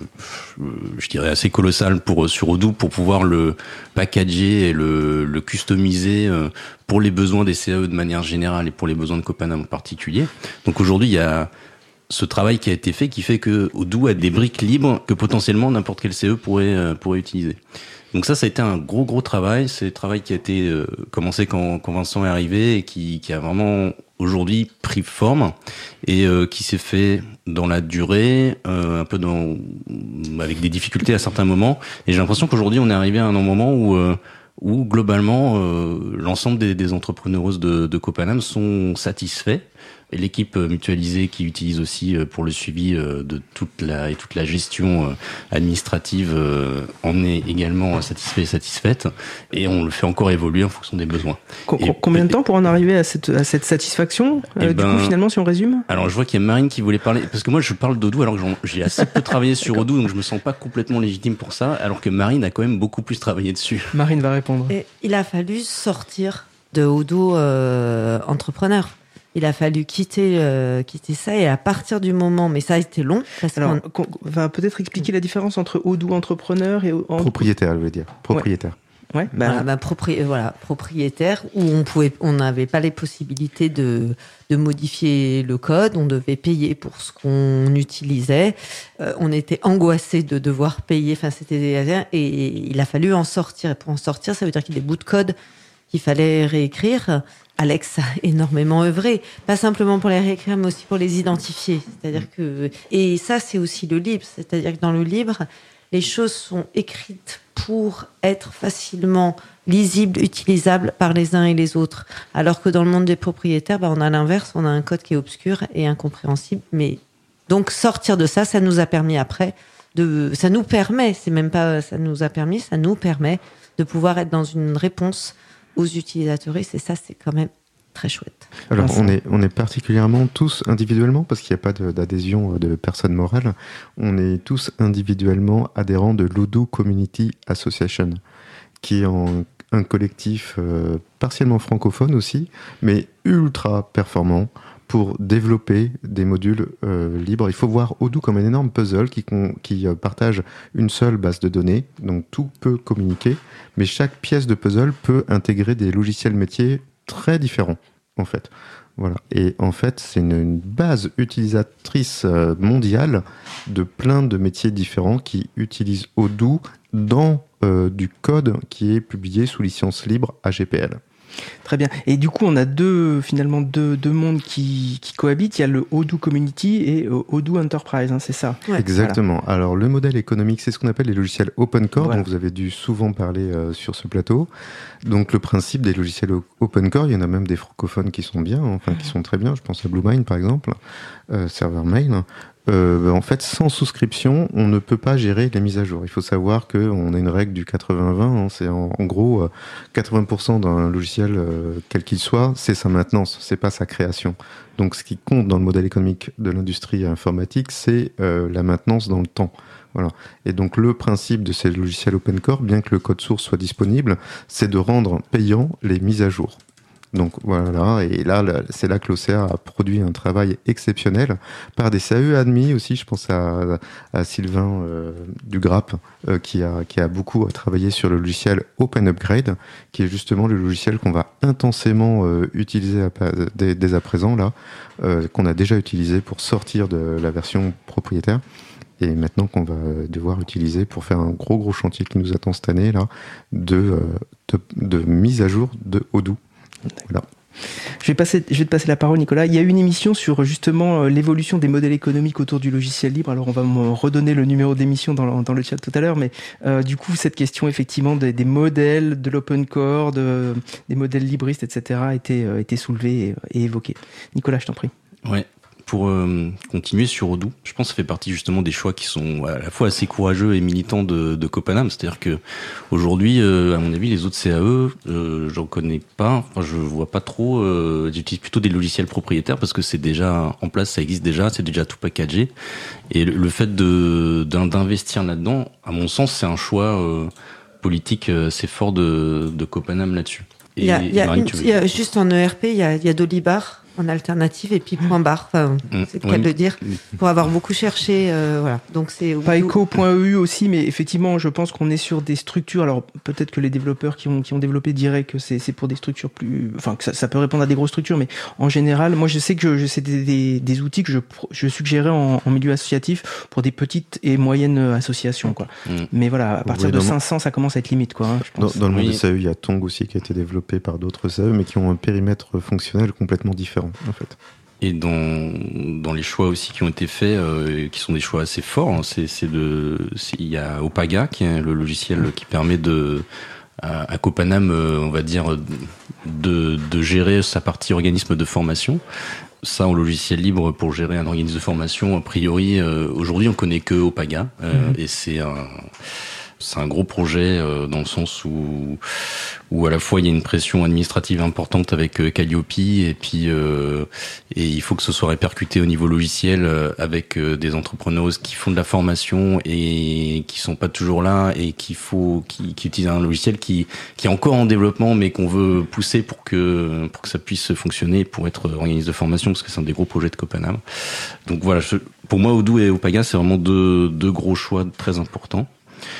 je dirais assez colossal pour sur Odoo pour pouvoir le packager et le, le customiser euh, pour les besoins des C A E de manière générale et pour les besoins de Copanam en particulier. Donc aujourd'hui, il y a ce travail qui a été fait qui fait que Odoo a des briques libres que potentiellement n'importe quel C E pourrait euh, pourrait utiliser. Donc ça, ça a été un gros gros travail. C'est un travail qui a été euh, commencé quand, quand Vincent est arrivé et qui, qui a vraiment aujourd'hui pris forme et euh, qui s'est fait dans la durée, euh, un peu dans avec des difficultés à certains moments. Et j'ai l'impression qu'aujourd'hui, on est arrivé à un moment où euh, où globalement euh, l'ensemble des, des entrepreneureuses de, de Copanam sont satisfaits et l'équipe mutualisée qui utilise aussi pour le suivi de toute la et toute la gestion administrative en est également satisfait et satisfaite, et on le fait encore évoluer en fonction des besoins. Co- et, combien de temps pour en arriver à cette, à cette satisfaction euh, ben, du coup, finalement, si on résume? Alors je vois qu'il y a Marine qui voulait parler, parce que moi je parle d'Odoo alors que j'ai assez peu travaillé sur Odoo, donc je me sens pas complètement légitime pour ça, alors que Marine a quand même beaucoup plus travaillé dessus. Marine va répondre. Et il a fallu sortir de Odoo euh, entrepreneur. Il a fallu quitter, euh, quitter ça, et à partir du moment, mais ça a été long. Parce Alors, qu'on... on va peut-être expliquer la différence entre Odoo entrepreneur et... En... Propriétaire, je veux dire. Propriétaire. Ouais, bah... Voilà, bah, propri... voilà, propriétaire, où on pouvait, on n'avait pas les possibilités de, de modifier le code, on devait payer pour ce qu'on utilisait, euh, on était angoissé de devoir payer, enfin c'était, et il a fallu en sortir. Et pour en sortir, ça veut dire qu'il y a des bouts de code qu'il fallait réécrire. Alex a énormément œuvré, pas simplement pour les réécrire, mais aussi pour les identifier. C'est-à-dire que, et ça, c'est aussi le libre. C'est-à-dire que dans le libre, les choses sont écrites pour être facilement lisibles, utilisables par les uns et les autres. Alors que dans le monde des propriétaires, bah, on a l'inverse, on a un code qui est obscur et incompréhensible. Mais donc sortir de ça, ça nous a permis après de, ça nous permet, c'est même pas, ça nous a permis, ça nous permet de pouvoir être dans une réponse aux utilisateurs, et c'est ça, c'est quand même très chouette. Alors, on est, on est particulièrement tous individuellement, parce qu'il n'y a pas de, d'adhésion de personnes morales, on est tous individuellement adhérents de l'Odoo Community Association, qui est en, un collectif euh, partiellement francophone aussi, mais ultra performant pour développer des modules euh, libres. Il faut voir Odoo comme un énorme puzzle qui, qui euh, partage une seule base de données, donc tout peut communiquer, mais chaque pièce de puzzle peut intégrer des logiciels métiers très différents, en fait. Voilà. Et en fait, c'est une, une base utilisatrice euh, mondiale de plein de métiers différents qui utilisent Odoo dans euh, du code qui est publié sous licence libre A G P L. Très bien. Et du coup, on a deux, finalement, deux, deux mondes qui, qui cohabitent. Il y a le Odoo Community et Odoo Enterprise, hein, c'est ça? Ouais. Exactement. Voilà. Alors, le modèle économique, c'est ce qu'on appelle les logiciels open core, voilà. dont vous avez dû souvent parler euh, sur ce plateau. Donc, le principe des logiciels open core, il y en a même des francophones qui sont bien, enfin, qui sont très bien. Je pense à BlueMind, par exemple, euh, serveur mail. Euh, en fait, sans souscription, on ne peut pas gérer les mises à jour. Il faut savoir qu'on a une règle du quatre-vingts vingt. Hein, c'est en, en gros, euh, quatre-vingts pour cent d'un logiciel, euh, quel qu'il soit, c'est sa maintenance, c'est pas sa création. Donc, ce qui compte dans le modèle économique de l'industrie informatique, c'est euh, la maintenance dans le temps. Voilà. Et donc, le principe de ces logiciels open core, bien que le code source soit disponible, c'est de rendre payant les mises à jour. Donc voilà, et là, c'est là que l'O C A a produit un travail exceptionnel par des C A E admis aussi. Je pense à, à Sylvain euh, Dugrappe euh, qui a qui a beaucoup travaillé sur le logiciel Open Upgrade, qui est justement le logiciel qu'on va intensément euh, utiliser à, dès, dès à présent là, euh, qu'on a déjà utilisé pour sortir de la version propriétaire. Et maintenant qu'on va devoir utiliser pour faire un gros gros chantier qui nous attend cette année là de euh, de, de mise à jour de Odoo. Voilà. Je vais, passer, je vais te passer la parole, Nicolas. Il y a une émission sur justement euh, l'évolution des modèles économiques autour du logiciel libre. Alors, on va me redonner le numéro d'émission dans le, dans le chat tout à l'heure, mais euh, du coup, cette question effectivement des, des modèles, de l'open core, de, des modèles libristes, et cetera, a été, euh, été soulevée et, et évoquée. Nicolas, je t'en prie. Ouais. Pour euh, continuer sur Odoo, je pense que ça fait partie justement des choix qui sont à la fois assez courageux et militants de, de Copanam. C'est-à-dire que aujourd'hui, euh, à mon avis, les autres C A E, euh, j'en connais pas. Enfin, je vois pas trop. Euh, j'utilise plutôt des logiciels propriétaires parce que c'est déjà en place, ça existe déjà, c'est déjà tout packagé. Et le, le fait de d'investir là-dedans, à mon sens, c'est un choix euh, politique assez fort de, de Copanam là-dessus. Et il y a, il y a, Marine, une, il y a juste en E R P, il y a, il y a Dolibar en alternative et puis point barre, enfin, mmh. c'est le cas ouais. de le dire, pour avoir beaucoup cherché, euh, voilà. Donc c'est Paeco point E U aussi, mais effectivement, je pense qu'on est sur des structures. Alors peut-être que les développeurs qui ont qui ont développé diraient que c'est c'est pour des structures plus, enfin que ça, ça peut répondre à des grosses structures, mais en général, moi je sais que je, c'est des, des des outils que je je suggérais en, en milieu associatif pour des petites et moyennes associations, quoi. Mmh. Mais voilà, à partir oui, de cinq cents, ça commence à être limite, quoi. Hein, je pense. Dans, dans le monde oui. des C A E, il y a Tong aussi qui a été développé par d'autres C A E, mais qui ont un périmètre fonctionnel complètement différent. En fait. Et dans dans les choix aussi qui ont été faits, euh, qui sont des choix assez forts, hein, c'est c'est de c'est, il y a Opaga qui est le logiciel qui permet de à, à Copanam, euh, on va dire de de gérer sa partie organisme de formation. ça en logiciel libre pour gérer un organisme de formation, a priori, euh, aujourd'hui on connaît que Opaga, euh, mmh. et c'est un c'est un gros projet euh, dans le sens où où à la fois il y a une pression administrative importante avec euh, Calliope et puis euh, et il faut que ce soit répercuté au niveau logiciel euh, avec euh, des entrepreneurs qui font de la formation et qui sont pas toujours là et qu'il faut qui, qui utilisent un logiciel qui qui est encore en développement mais qu'on veut pousser pour que pour que ça puisse fonctionner pour être organisme de formation parce que c'est un des gros projets de Copanam. Donc voilà, je, pour moi Odoo et Opaga c'est vraiment deux deux gros choix très importants.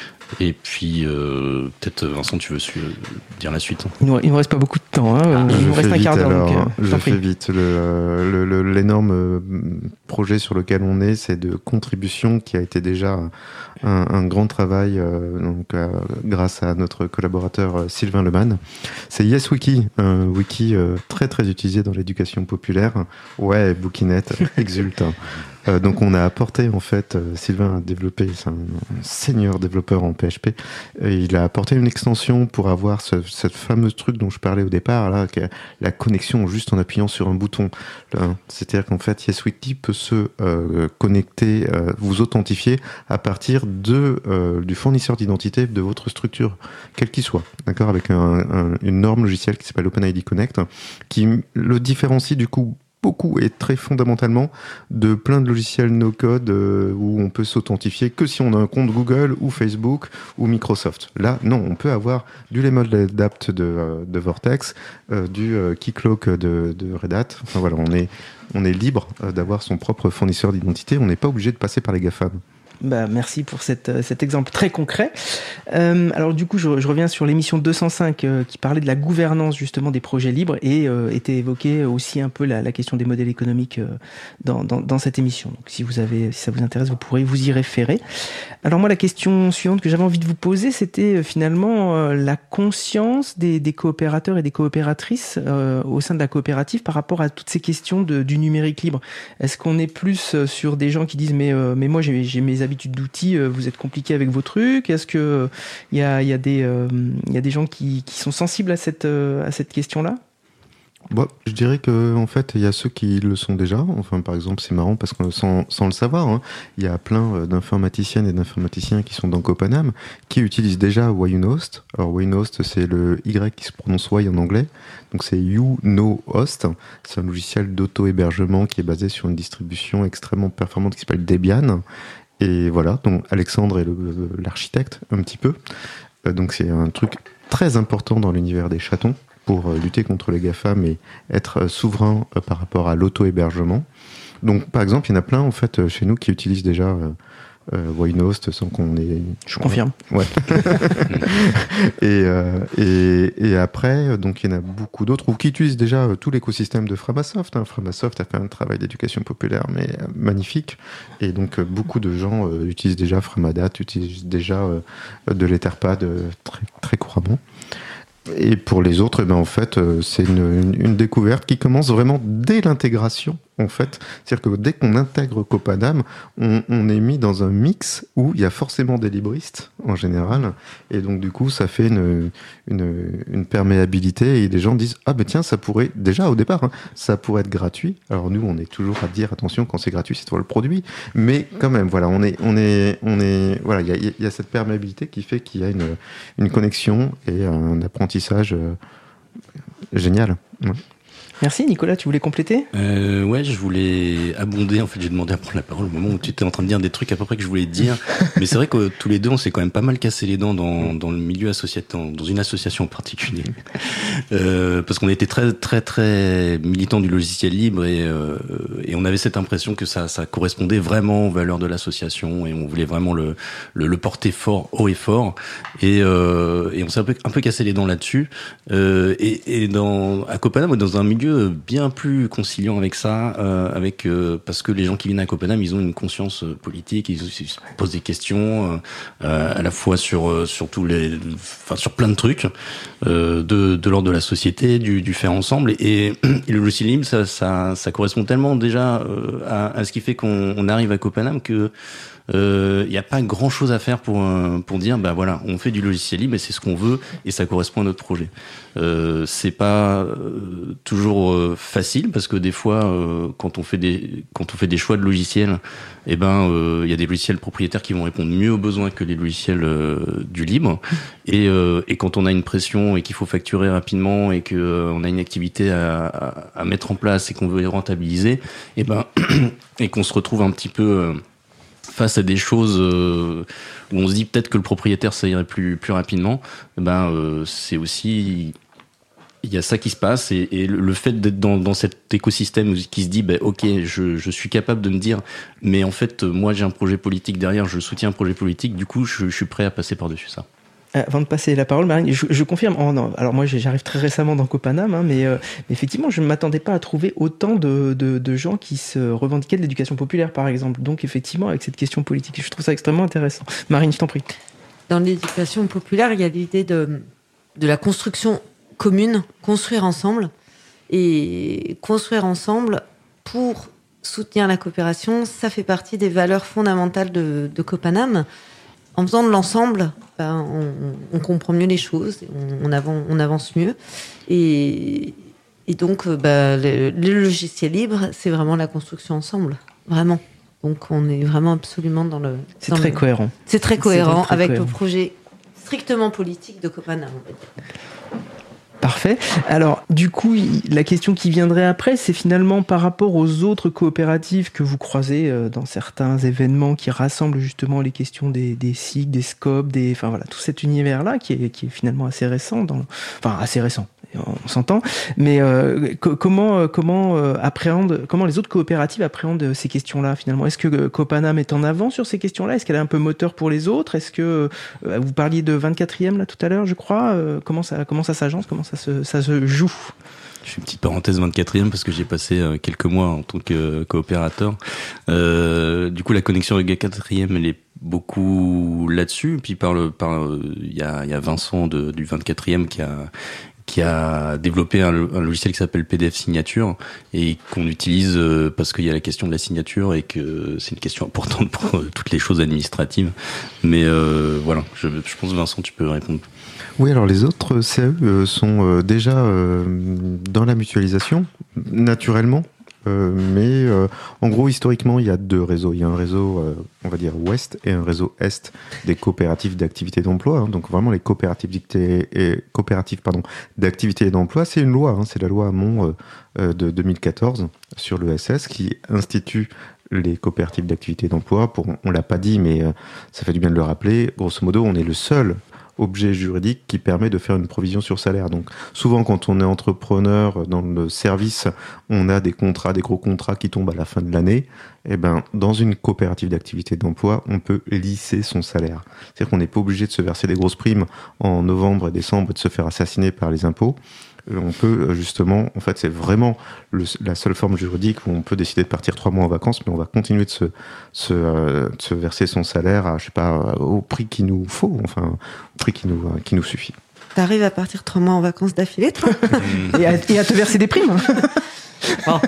Et puis, euh, peut-être Vincent, tu veux su- dire la suite. Il ne nous reste pas beaucoup de temps. Hein. Ah, il nous reste un quart d'heure. Alors, donc, euh, je fais vite. Le, le, le, l'énorme projet sur lequel on est, c'est de contribution qui a été déjà un, un grand travail euh, donc, euh, grâce à notre collaborateur euh, Sylvain Lemann. C'est YesWiki, un wiki euh, très très utilisé dans l'éducation populaire. Ouais, Bookinette, exulte. Euh, donc on a apporté en fait, euh, Sylvain a développé, c'est un, un senior développeur en P H P, et il a apporté une extension pour avoir ce, cette fameuse truc dont je parlais au départ, là, qui est la connexion juste en appuyant sur un bouton. Là, c'est-à-dire qu'en fait YesWiki peut se euh, connecter, euh, vous authentifier à partir de euh, du fournisseur d'identité de votre structure, quel qu'il soit, d'accord, avec un, un, une norme logicielle qui s'appelle OpenID Connect, qui le différencie du coup beaucoup et très fondamentalement de plein de logiciels no-code euh, où on peut s'authentifier que si on a un compte Google ou Facebook ou Microsoft. Là, non, on peut avoir du Lemon Adapt de, euh, de Vortex, euh, du euh, Keycloak de, de Red Hat. Enfin voilà, on est, on est libre euh, d'avoir son propre fournisseur d'identité. On n'est pas obligé de passer par les GAFAM. Bah, merci pour cette, cet exemple très concret. Euh, alors du coup, je, je reviens sur l'émission deux cent cinq euh, qui parlait de la gouvernance justement des projets libres et euh, était évoqué aussi un peu la, la question des modèles économiques euh, dans, dans, dans cette émission. Donc si vous avez, si ça vous intéresse, vous pourrez vous y référer. Alors moi, la question suivante que j'avais envie de vous poser, c'était euh, finalement euh, la conscience des, des coopérateurs et des coopératrices euh, au sein de la coopérative par rapport à toutes ces questions de, du numérique libre. Est-ce qu'on est plus euh, sur des gens qui disent mais euh, mais moi j'ai, j'ai mes habitudes d'outils, vous êtes compliqué avec vos trucs. Est-ce que il y a, y a des euh, y a des gens qui, qui sont sensibles à cette euh, à cette question-là? Bon, je dirais que en fait, il y a ceux qui le sont déjà. Enfin, par exemple, c'est marrant parce que sans, sans le savoir, hein, il y a plein d'informaticiennes et d'informaticiens qui sont dans Copanam qui utilisent déjà Waynohost. Alors Waynohost, c'est le Y qui se prononce Y en anglais. Donc c'est You Know Host. C'est un logiciel d'auto-hébergement qui est basé sur une distribution extrêmement performante qui s'appelle Debian. Et voilà, donc Alexandre est le, l'architecte un petit peu. Euh, donc c'est un truc très important dans l'univers des chatons pour euh, lutter contre les GAFAM et être euh, souverain euh, par rapport à l'auto-hébergement. Donc par exemple, il y en a plein en fait euh, chez nous qui utilisent déjà euh, euh, Waynohost sans qu'on ait... Je confirme. Ouais. et, euh, et, et après, donc il y en a beaucoup d'autres ou qui utilisent déjà euh, tout l'écosystème de Framasoft. Hein. Framasoft a fait un travail d'éducation populaire mais euh, magnifique. Et donc euh, beaucoup de gens euh, utilisent déjà Framadat, utilisent déjà euh, de l'Etherpad euh, très, très couramment. Et pour les autres, eh ben, en fait, euh, c'est une, une, une découverte qui commence vraiment dès l'intégration. En fait, c'est-à-dire que dès qu'on intègre Copanam, on, on est mis dans un mix où il y a forcément des libristes en général, et donc du coup, ça fait une, une, une perméabilité et les gens disent ah ben tiens, ça pourrait déjà au départ, hein, ça pourrait être gratuit. Alors nous, on est toujours à dire attention quand c'est gratuit, c'est toi le produit, mais quand même, voilà, on est, on est, on est, voilà, il y a, il y a cette perméabilité qui fait qu'il y a une, une connexion et un apprentissage euh, génial. Ouais. Merci. Nicolas, tu voulais compléter ? euh, Ouais, je voulais abonder. En fait, j'ai demandé à prendre la parole au moment où tu étais en train de dire des trucs à peu près que je voulais dire. Mais c'est vrai que tous les deux, on s'est quand même pas mal cassé les dents dans, dans le milieu associatif, dans une association en particulier. Euh, parce qu'on était très, très, très militants du logiciel libre et, euh, et on avait cette impression que ça, ça correspondait vraiment aux valeurs de l'association et on voulait vraiment le, le, le porter fort, haut et fort. Et, euh, et on s'est un peu, un peu cassé les dents là-dessus. Euh, et, et dans, à Copanam, dans un milieu bien plus conciliant avec ça, euh, avec euh, parce que les gens qui viennent à Copanam, ils ont une conscience politique, ils, ils se posent des questions euh, à la fois sur euh, sur tous les, enfin sur plein de trucs euh, de de l'ordre de la société, du, du faire ensemble et, et le logiciel libre, ça ça ça correspond tellement déjà euh, à, à ce qui fait qu'on on arrive à Copanam que il euh, n'y a pas grand chose à faire pour euh, pour dire bah voilà, on fait du logiciel libre et c'est ce qu'on veut et ça correspond à notre projet. Euh, c'est pas euh, toujours euh, facile parce que des fois euh, quand on fait des quand on fait des choix de logiciels, eh ben il euh, y a des logiciels propriétaires qui vont répondre mieux aux besoins que les logiciels euh, du libre et euh, et quand on a une pression et qu'il faut facturer rapidement et que euh, on a une activité à, à, à mettre en place et qu'on veut rentabiliser, eh ben et qu'on se retrouve un petit peu euh, face à des choses euh, où on se dit peut-être que le propriétaire ça irait plus plus rapidement, eh ben euh, c'est aussi il y a ça qui se passe et, et le fait d'être dans, dans cet écosystème qui se dit bah, ok je, je suis capable de me dire mais en fait moi j'ai un projet politique derrière, je soutiens un projet politique, du coup je, je suis prêt à passer par-dessus ça. Avant de passer la parole, Marine, je, je confirme. Oh non, alors moi, j'arrive très récemment dans Copanam, hein, mais euh, effectivement, je ne m'attendais pas à trouver autant de, de, de gens qui se revendiquaient de l'éducation populaire, par exemple. Donc, effectivement, avec cette question politique, je trouve ça extrêmement intéressant. Marine, je t'en prie. Dans l'éducation populaire, il y a l'idée de, de la construction commune, construire ensemble, et construire ensemble pour soutenir la coopération, ça fait partie des valeurs fondamentales de, de Copanam. En faisant de l'ensemble, ben, on, on comprend mieux les choses, on, on, avance, on avance mieux. Et, et donc, ben, le, le logiciel libre, c'est vraiment la construction ensemble, vraiment. Donc, on est vraiment absolument dans le... C'est très le, cohérent. C'est très cohérent c'est très avec cohérent. le projet strictement politique de Copanam, on va dire. Parfait. Alors, du coup, la question qui viendrait après, c'est finalement par rapport aux autres coopératives que vous croisez dans certains événements qui rassemblent justement les questions des, des S I C, des scopes, des, enfin voilà, tout cet univers-là qui est, qui est finalement assez récent, dans, enfin assez récent. On s'entend, mais euh, co- comment comment euh, appréhende, comment les autres coopératives appréhendent ces questions-là finalement? Est-ce que Copanam est en avant sur ces questions-là? Est-ce qu'elle est un peu moteur pour les autres? Est-ce que euh, vous parliez de vingt-quatrième là tout à l'heure, je crois? euh, Comment ça comment ça s'agence? Comment ça se ça se joue? Je fais une petite parenthèse vingt-quatrième parce que j'ai passé euh, quelques mois en tant que euh, coopérateur. Euh, du coup, la connexion avec vingt-quatrième, elle est beaucoup là-dessus. Et puis par le par il y a il y a Vincent de, du vingt-quatrième qui a qui a développé un, un logiciel qui s'appelle P D F Signature et qu'on utilise euh, parce qu'il y a la question de la signature et que c'est une question importante pour euh, toutes les choses administratives. Mais euh, voilà, je, je pense Vincent, tu peux répondre. Oui, alors les autres C A U euh, sont euh, déjà euh, dans la mutualisation, naturellement. Euh, mais euh, en gros, historiquement, il y a deux réseaux. Il y a un réseau, euh, on va dire, ouest et un réseau est des coopératives d'activité d'emploi. Hein. Donc vraiment, les coopératives, dictées et, coopératives pardon, d'activité et d'emploi, c'est une loi. Hein. C'est la loi Hamon euh, de deux mille quatorze sur l'E S S qui institue les coopératives d'activité d'emploi. Pour, on l'a pas dit, mais euh, ça fait du bien de le rappeler. Grosso modo, on est le seul objet juridique qui permet de faire une provision sur salaire. Donc souvent quand on est entrepreneur dans le service, on a des contrats, des gros contrats qui tombent à la fin de l'année. Et ben dans une coopérative d'activité d'emploi, on peut lisser son salaire. C'est-à-dire qu'on n'est pas obligé de se verser des grosses primes en novembre et décembre et de se faire assassiner par les impôts. On peut justement, en fait, c'est vraiment le, la seule forme juridique où on peut décider de partir trois mois en vacances, mais on va continuer de se, se, euh, de se verser son salaire à, je sais pas, au prix qu'il nous faut, enfin, au prix qui nous, euh, qui nous suffit. T'arrives à partir trois mois en vacances d'affilée, toi? et, à, et à te verser des primes. Oh.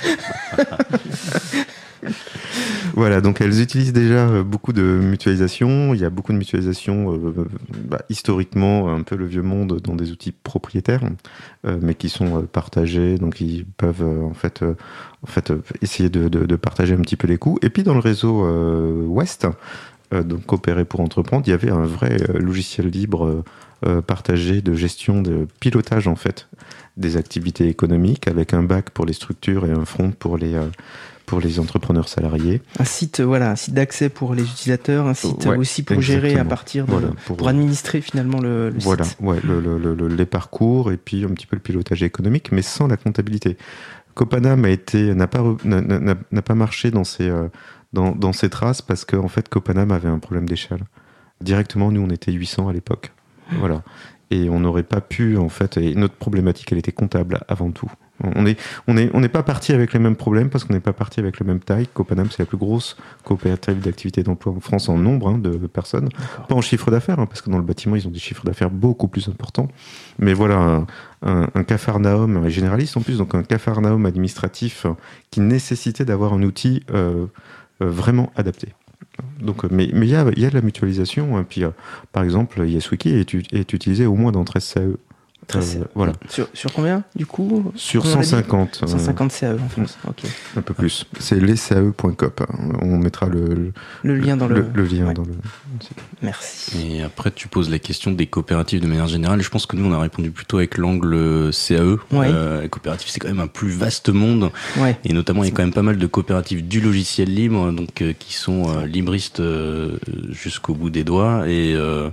Voilà, donc elles utilisent déjà beaucoup de mutualisation. Il y a beaucoup de mutualisation euh, bah, historiquement, un peu le vieux monde, dans des outils propriétaires, euh, mais qui sont euh, partagés, donc ils peuvent euh, en fait, euh, en fait euh, essayer de, de, de partager un petit peu les coûts. Et puis dans le réseau euh, Ouest, euh, donc Coopérer pour entreprendre, il y avait un vrai euh, logiciel libre euh, partagé de gestion, de pilotage en fait des activités économiques, avec un back pour les structures et un front pour les euh, pour les entrepreneurs salariés. Un site, voilà, un site d'accès pour les utilisateurs, un site ouais, aussi pour exactement. gérer à partir de, voilà, pour, pour administrer finalement le, le voilà, site. Ouais, le, le, le, les parcours et puis un petit peu le pilotage économique, mais sans la comptabilité. Copanam a été, n'a pas, n'a, n'a, n'a pas marché dans ses, euh, dans, dans ses traces parce qu'en fait, Copanam avait un problème d'échelle. Directement, nous, on était huit cents à l'époque. Voilà. Et on n'aurait pas pu, en fait, et notre problématique, elle était comptable avant tout. On est, on est, on n'est pas parti avec les mêmes problèmes parce qu'on n'est pas parti avec la même taille. Copanam, c'est la plus grosse coopérative d'activité d'emploi en France en nombre hein, de personnes. D'accord. Pas en chiffre d'affaires, hein, parce que dans le bâtiment, ils ont des chiffres d'affaires beaucoup plus importants. Mais voilà, un, un, un capharnaüm, un généraliste en plus, donc un capharnaüm administratif qui nécessitait d'avoir un outil euh, euh, vraiment adapté. Donc, mais mais il y a, il y a de la mutualisation. Hein, puis, euh, par exemple, YesWiki est, est utilisé au moins dans treize C A E. treize Euh, voilà. Sur, sur combien, du coup? Sur Comment on l'a dit cent cinquante. cent cinquante C A E en France, ok. Un peu plus. C'est lescae point coop. On mettra le, Le lien dans le... le, le lien Ouais. dans le. Merci. Et après, tu poses la question des coopératives de manière générale. Je pense que nous, on a répondu plutôt avec l'angle C A E. Ouais. Euh, les coopératives, c'est quand même un plus vaste monde. Ouais. Et notamment, il y a quand même pas mal de coopératives du logiciel libre, donc euh, qui sont euh, libristes euh, jusqu'au bout des doigts. Et, euh,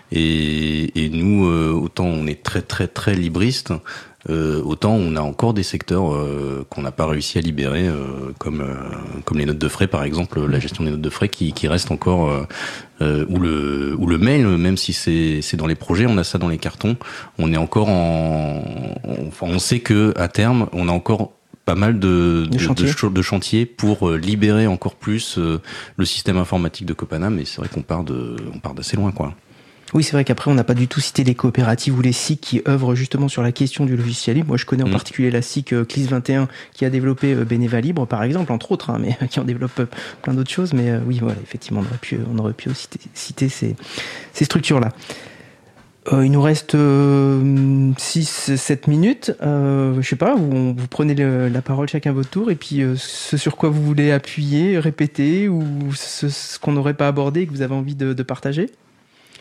et, et nous, euh, autant on est très très très libristes, euh, autant on a encore des secteurs euh, qu'on n'a pas réussi à libérer, euh, comme euh, comme les notes de frais par exemple, la gestion des notes de frais qui qui reste encore euh, euh, ou le ou le mail, même si c'est c'est dans les projets, on a ça dans les cartons, on est encore en, on, enfin on sait que à terme on a encore pas mal de, De de, chantiers. de, cho- de chantiers pour euh, libérer encore plus euh, le système informatique de Copanam, et c'est vrai qu'on part de on part d'assez loin quoi. Oui, c'est vrai qu'après, on n'a pas du tout cité les coopératives ou les S I C qui œuvrent justement sur la question du logiciel libre. Moi, je connais en Mmh. particulier la S I C euh, C L I S vingt et un qui a développé euh, Beneva Libre, par exemple, entre autres, hein, mais qui en développe euh, plein d'autres choses. Mais euh, oui, voilà, effectivement, on aurait pu, on aurait pu citer, citer ces, ces structures-là. Euh, il nous reste euh, six sept minutes. Euh, je sais pas, vous, vous prenez le- la parole chacun à votre tour, et puis euh, ce sur quoi vous voulez appuyer, répéter, ou ce, ce qu'on n'aurait pas abordé et que vous avez envie de, de partager. Marine ?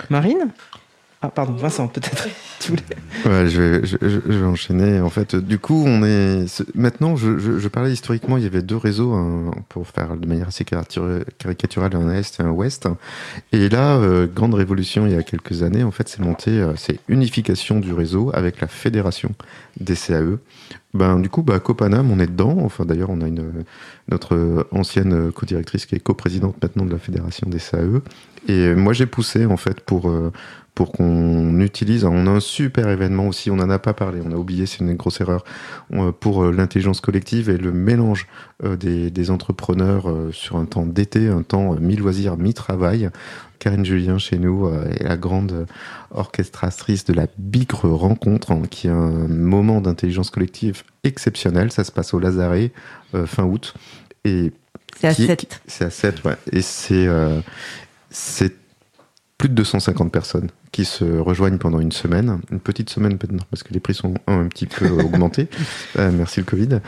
Ah, pardon, Vincent, peut-être. Tu voulais... Ouais, je vais, je, je- je vais enchaîner. En fait, du coup, on est c'est- maintenant. Je, je, je parlais historiquement. Il y avait deux réseaux, un- pour faire de manière assez caricaturale, caricaturale, un est et un ouest. Et là, euh, grande révolution il y a quelques années. En fait, c'est monté, euh, c'est unification du réseau avec la fédération des C A E. Ben, du coup, bah, Copanam, on est dedans. Enfin, d'ailleurs, on a une notre ancienne co-directrice qui est coprésidente maintenant de la fédération des C A E. Et moi, j'ai poussé en fait pour euh, pour qu'on utilise. On a un super événement aussi, on n'en a pas parlé, on a oublié, c'est une grosse erreur, on- pour euh, l'intelligence collective et le mélange euh, des, des entrepreneurs euh, sur un temps d'été, un temps euh, mi-loisir, mi-travail. Karine Julien chez nous euh, est la grande euh, orchestratrice de la Bigre Rencontre, hein, qui est un moment d'intelligence collective exceptionnel. Ça se passe au Lazaret euh, fin août. Et C'est à qui- sept. C'est à sept, ouais. Et c'est euh, c'est plus de deux cent cinquante personnes qui se rejoignent pendant une semaine, une petite semaine maintenant, parce que les prix sont un, un petit peu augmentés. Euh, merci le Covid.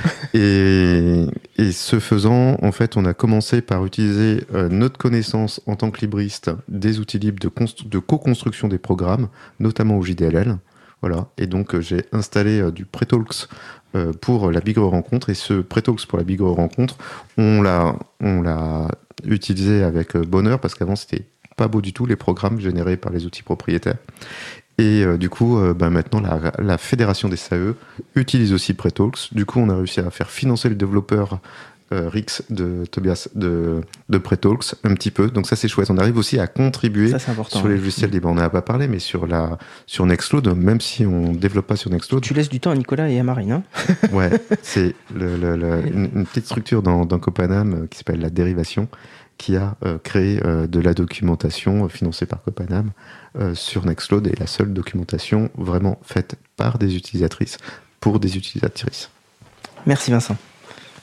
Et, et ce faisant, en fait, on a commencé par utiliser euh, notre connaissance en tant que libriste des outils libres de, const- de co-construction des programmes, notamment au J D L L. Voilà. Et donc, euh, j'ai installé euh, du Pretalks euh, pour la Bigre Rencontre. Et ce Pretalks pour la Bigre Rencontre, on l'a, on l'a utilisé avec euh, bonheur, parce qu'avant, c'était pas beau du tout, les programmes générés par les outils propriétaires. Et euh, du coup, euh, ben maintenant, la, la fédération des C A E utilise aussi Pretalks. Du coup, on a réussi à faire financer le développeur euh, Rix de Tobias de, de Pretalks un petit peu. Donc ça, c'est chouette. On arrive aussi à contribuer Ça, c'est important. sur les logiciels libres. On n'en a pas parlé, mais sur, la, sur Nextcloud, même si on ne développe pas sur Nextcloud, Tu laisses du temps à Nicolas et à Marine. Hein. ouais, c'est le, le, le, une, une petite structure dans, dans Copanam euh, qui s'appelle la dérivation, qui a euh, créé euh, de la documentation euh, financée par Copanam euh, sur Nextcloud, et la seule documentation vraiment faite par des utilisatrices pour des utilisatrices. Merci Vincent. Marine ?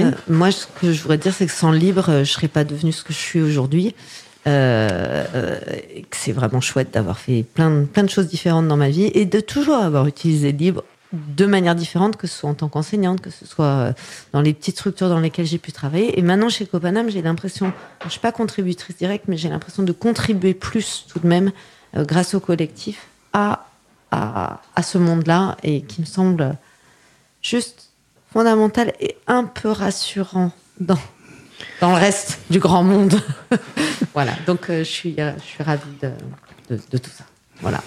Euh, moi, ce que je voudrais dire, c'est que sans Libre, euh, je serais pas devenue ce que je suis aujourd'hui. Euh, euh, et que c'est vraiment chouette d'avoir fait plein de, plein de choses différentes dans ma vie et de toujours avoir utilisé Libre de manière différente, que ce soit en tant qu'enseignante, que ce soit dans les petites structures dans lesquelles j'ai pu travailler. Et maintenant, chez Copanam, j'ai l'impression, je ne suis pas contributrice directe, mais j'ai l'impression de contribuer plus tout de même, euh, grâce au collectif, à, à, à ce monde-là, et qui me semble juste fondamental et un peu rassurant dans, dans le reste du grand monde. Voilà, donc euh, je, suis, euh, je suis ravie de, de, de tout ça. Voilà.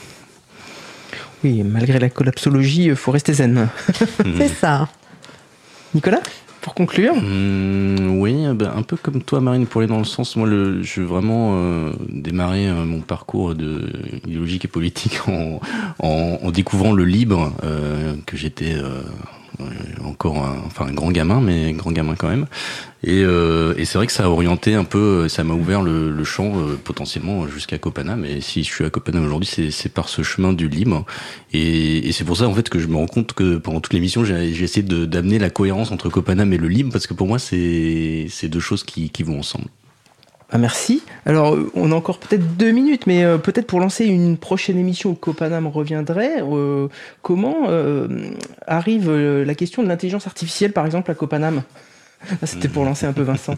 Oui, malgré la collapsologie, il faut rester zen. C'est ça. Nicolas, pour conclure ? Mmh, oui, ben, un peu comme toi, Marine, pour aller dans le sens, moi, le, je veux vraiment euh, démarrer euh, mon parcours de idéologique et politique en, en, en découvrant le libre, euh, que j'étais euh, encore un, enfin, un grand gamin, mais grand gamin quand même. Et, euh, et c'est vrai que ça a orienté un peu, ça m'a ouvert le, le champ euh, potentiellement jusqu'à Copanam. Et si je suis à Copanam aujourd'hui, c'est, c'est par ce chemin du libre. Et, et c'est pour ça en fait que je me rends compte que pendant toute l'émission, j'ai, j'ai essayé de, d'amener la cohérence entre Copanam et le libre, parce que pour moi, c'est, c'est deux choses qui, qui vont ensemble. Ah, merci. Alors, on a encore peut-être deux minutes, mais euh, peut-être pour lancer une prochaine émission où Copanam reviendrait, euh, comment euh, arrive euh, la question de l'intelligence artificielle, par exemple, à Copanam ? Ah, c'était pour lancer un peu Vincent.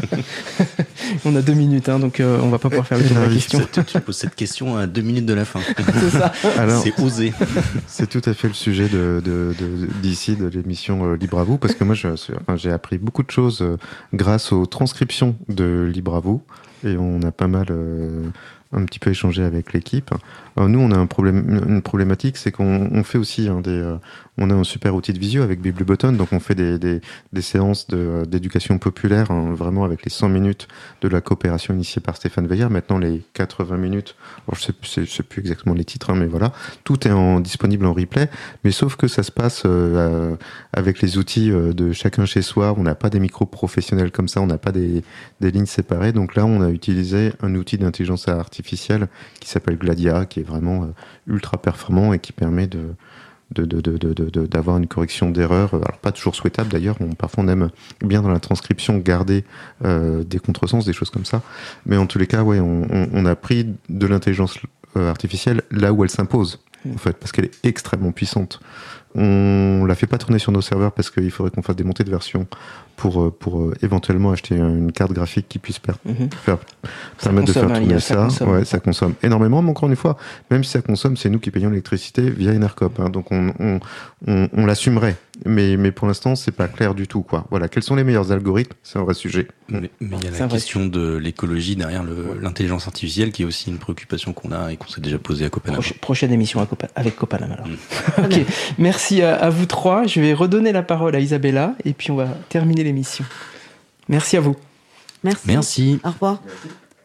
On a deux minutes, hein, donc euh, on va pas pouvoir faire le tour de la question. Tu, tu poses cette question à deux minutes de la fin. C'est ça. Alors, c'est osé. C'est tout à fait le sujet de, de, de, d'ici, de l'émission euh, Libre à vous, parce que moi, je, enfin, j'ai appris beaucoup de choses euh, grâce aux transcriptions de Libre à vous, et on a pas mal euh, un petit peu échangé avec l'équipe. Alors, nous, on a un problème, une problématique, c'est qu'on on fait aussi hein, des, euh, on a un super outil de visio avec Biblubutton, donc on fait des, des, des séances de, d'éducation populaire, hein, vraiment avec les cent minutes de la coopération initiée par Stéphane Veillard. Maintenant, les quatre-vingts minutes, alors je sais, je sais plus exactement les titres, hein, mais voilà, tout est en, disponible en replay. Mais sauf que ça se passe euh, avec les outils euh, de chacun chez soi. On n'a pas des micros professionnels comme ça, on n'a pas des, des lignes séparées. Donc là, on a utilisé un outil d'intelligence artificielle qui s'appelle Gladia, qui est vraiment euh, ultra performant et qui permet de De, de, de, de, de, d'avoir une correction d'erreur, alors pas toujours souhaitable d'ailleurs, on, parfois on aime bien dans la transcription garder euh, des contresens, des choses comme ça, mais en tous les cas, ouais, on, on, on a pris de l'intelligence artificielle là où elle s'impose, en fait, parce qu'elle est extrêmement puissante. On la fait pas tourner sur nos serveurs parce qu'il faudrait qu'on fasse des montées de version pour, pour euh, éventuellement acheter une carte graphique qui puisse per- Mm-hmm. faire, permettre de faire consomme, tourner hein, ça. ça consomme. Ouais, ça consomme énormément, mais encore une fois, même si ça consomme, c'est nous qui payons l'électricité via Enercop. Hein, donc on, on, on, on l'assumerait. Mais, mais pour l'instant, c'est pas clair du tout, quoi. Voilà. Quels sont les meilleurs algorithmes ? C'est un vrai sujet. Mais mais il y a C'est la un vrai question de l'écologie derrière le, l'intelligence artificielle qui est aussi une préoccupation qu'on a et qu'on s'est déjà posée à Copenhague. Proche- prochaine émission à Copa- avec Copanam alors. Mm. Ok, merci à, à vous trois. Je vais redonner la parole à Isabella et puis on va terminer l'émission. Merci à vous. Merci. Merci. Au revoir. Merci.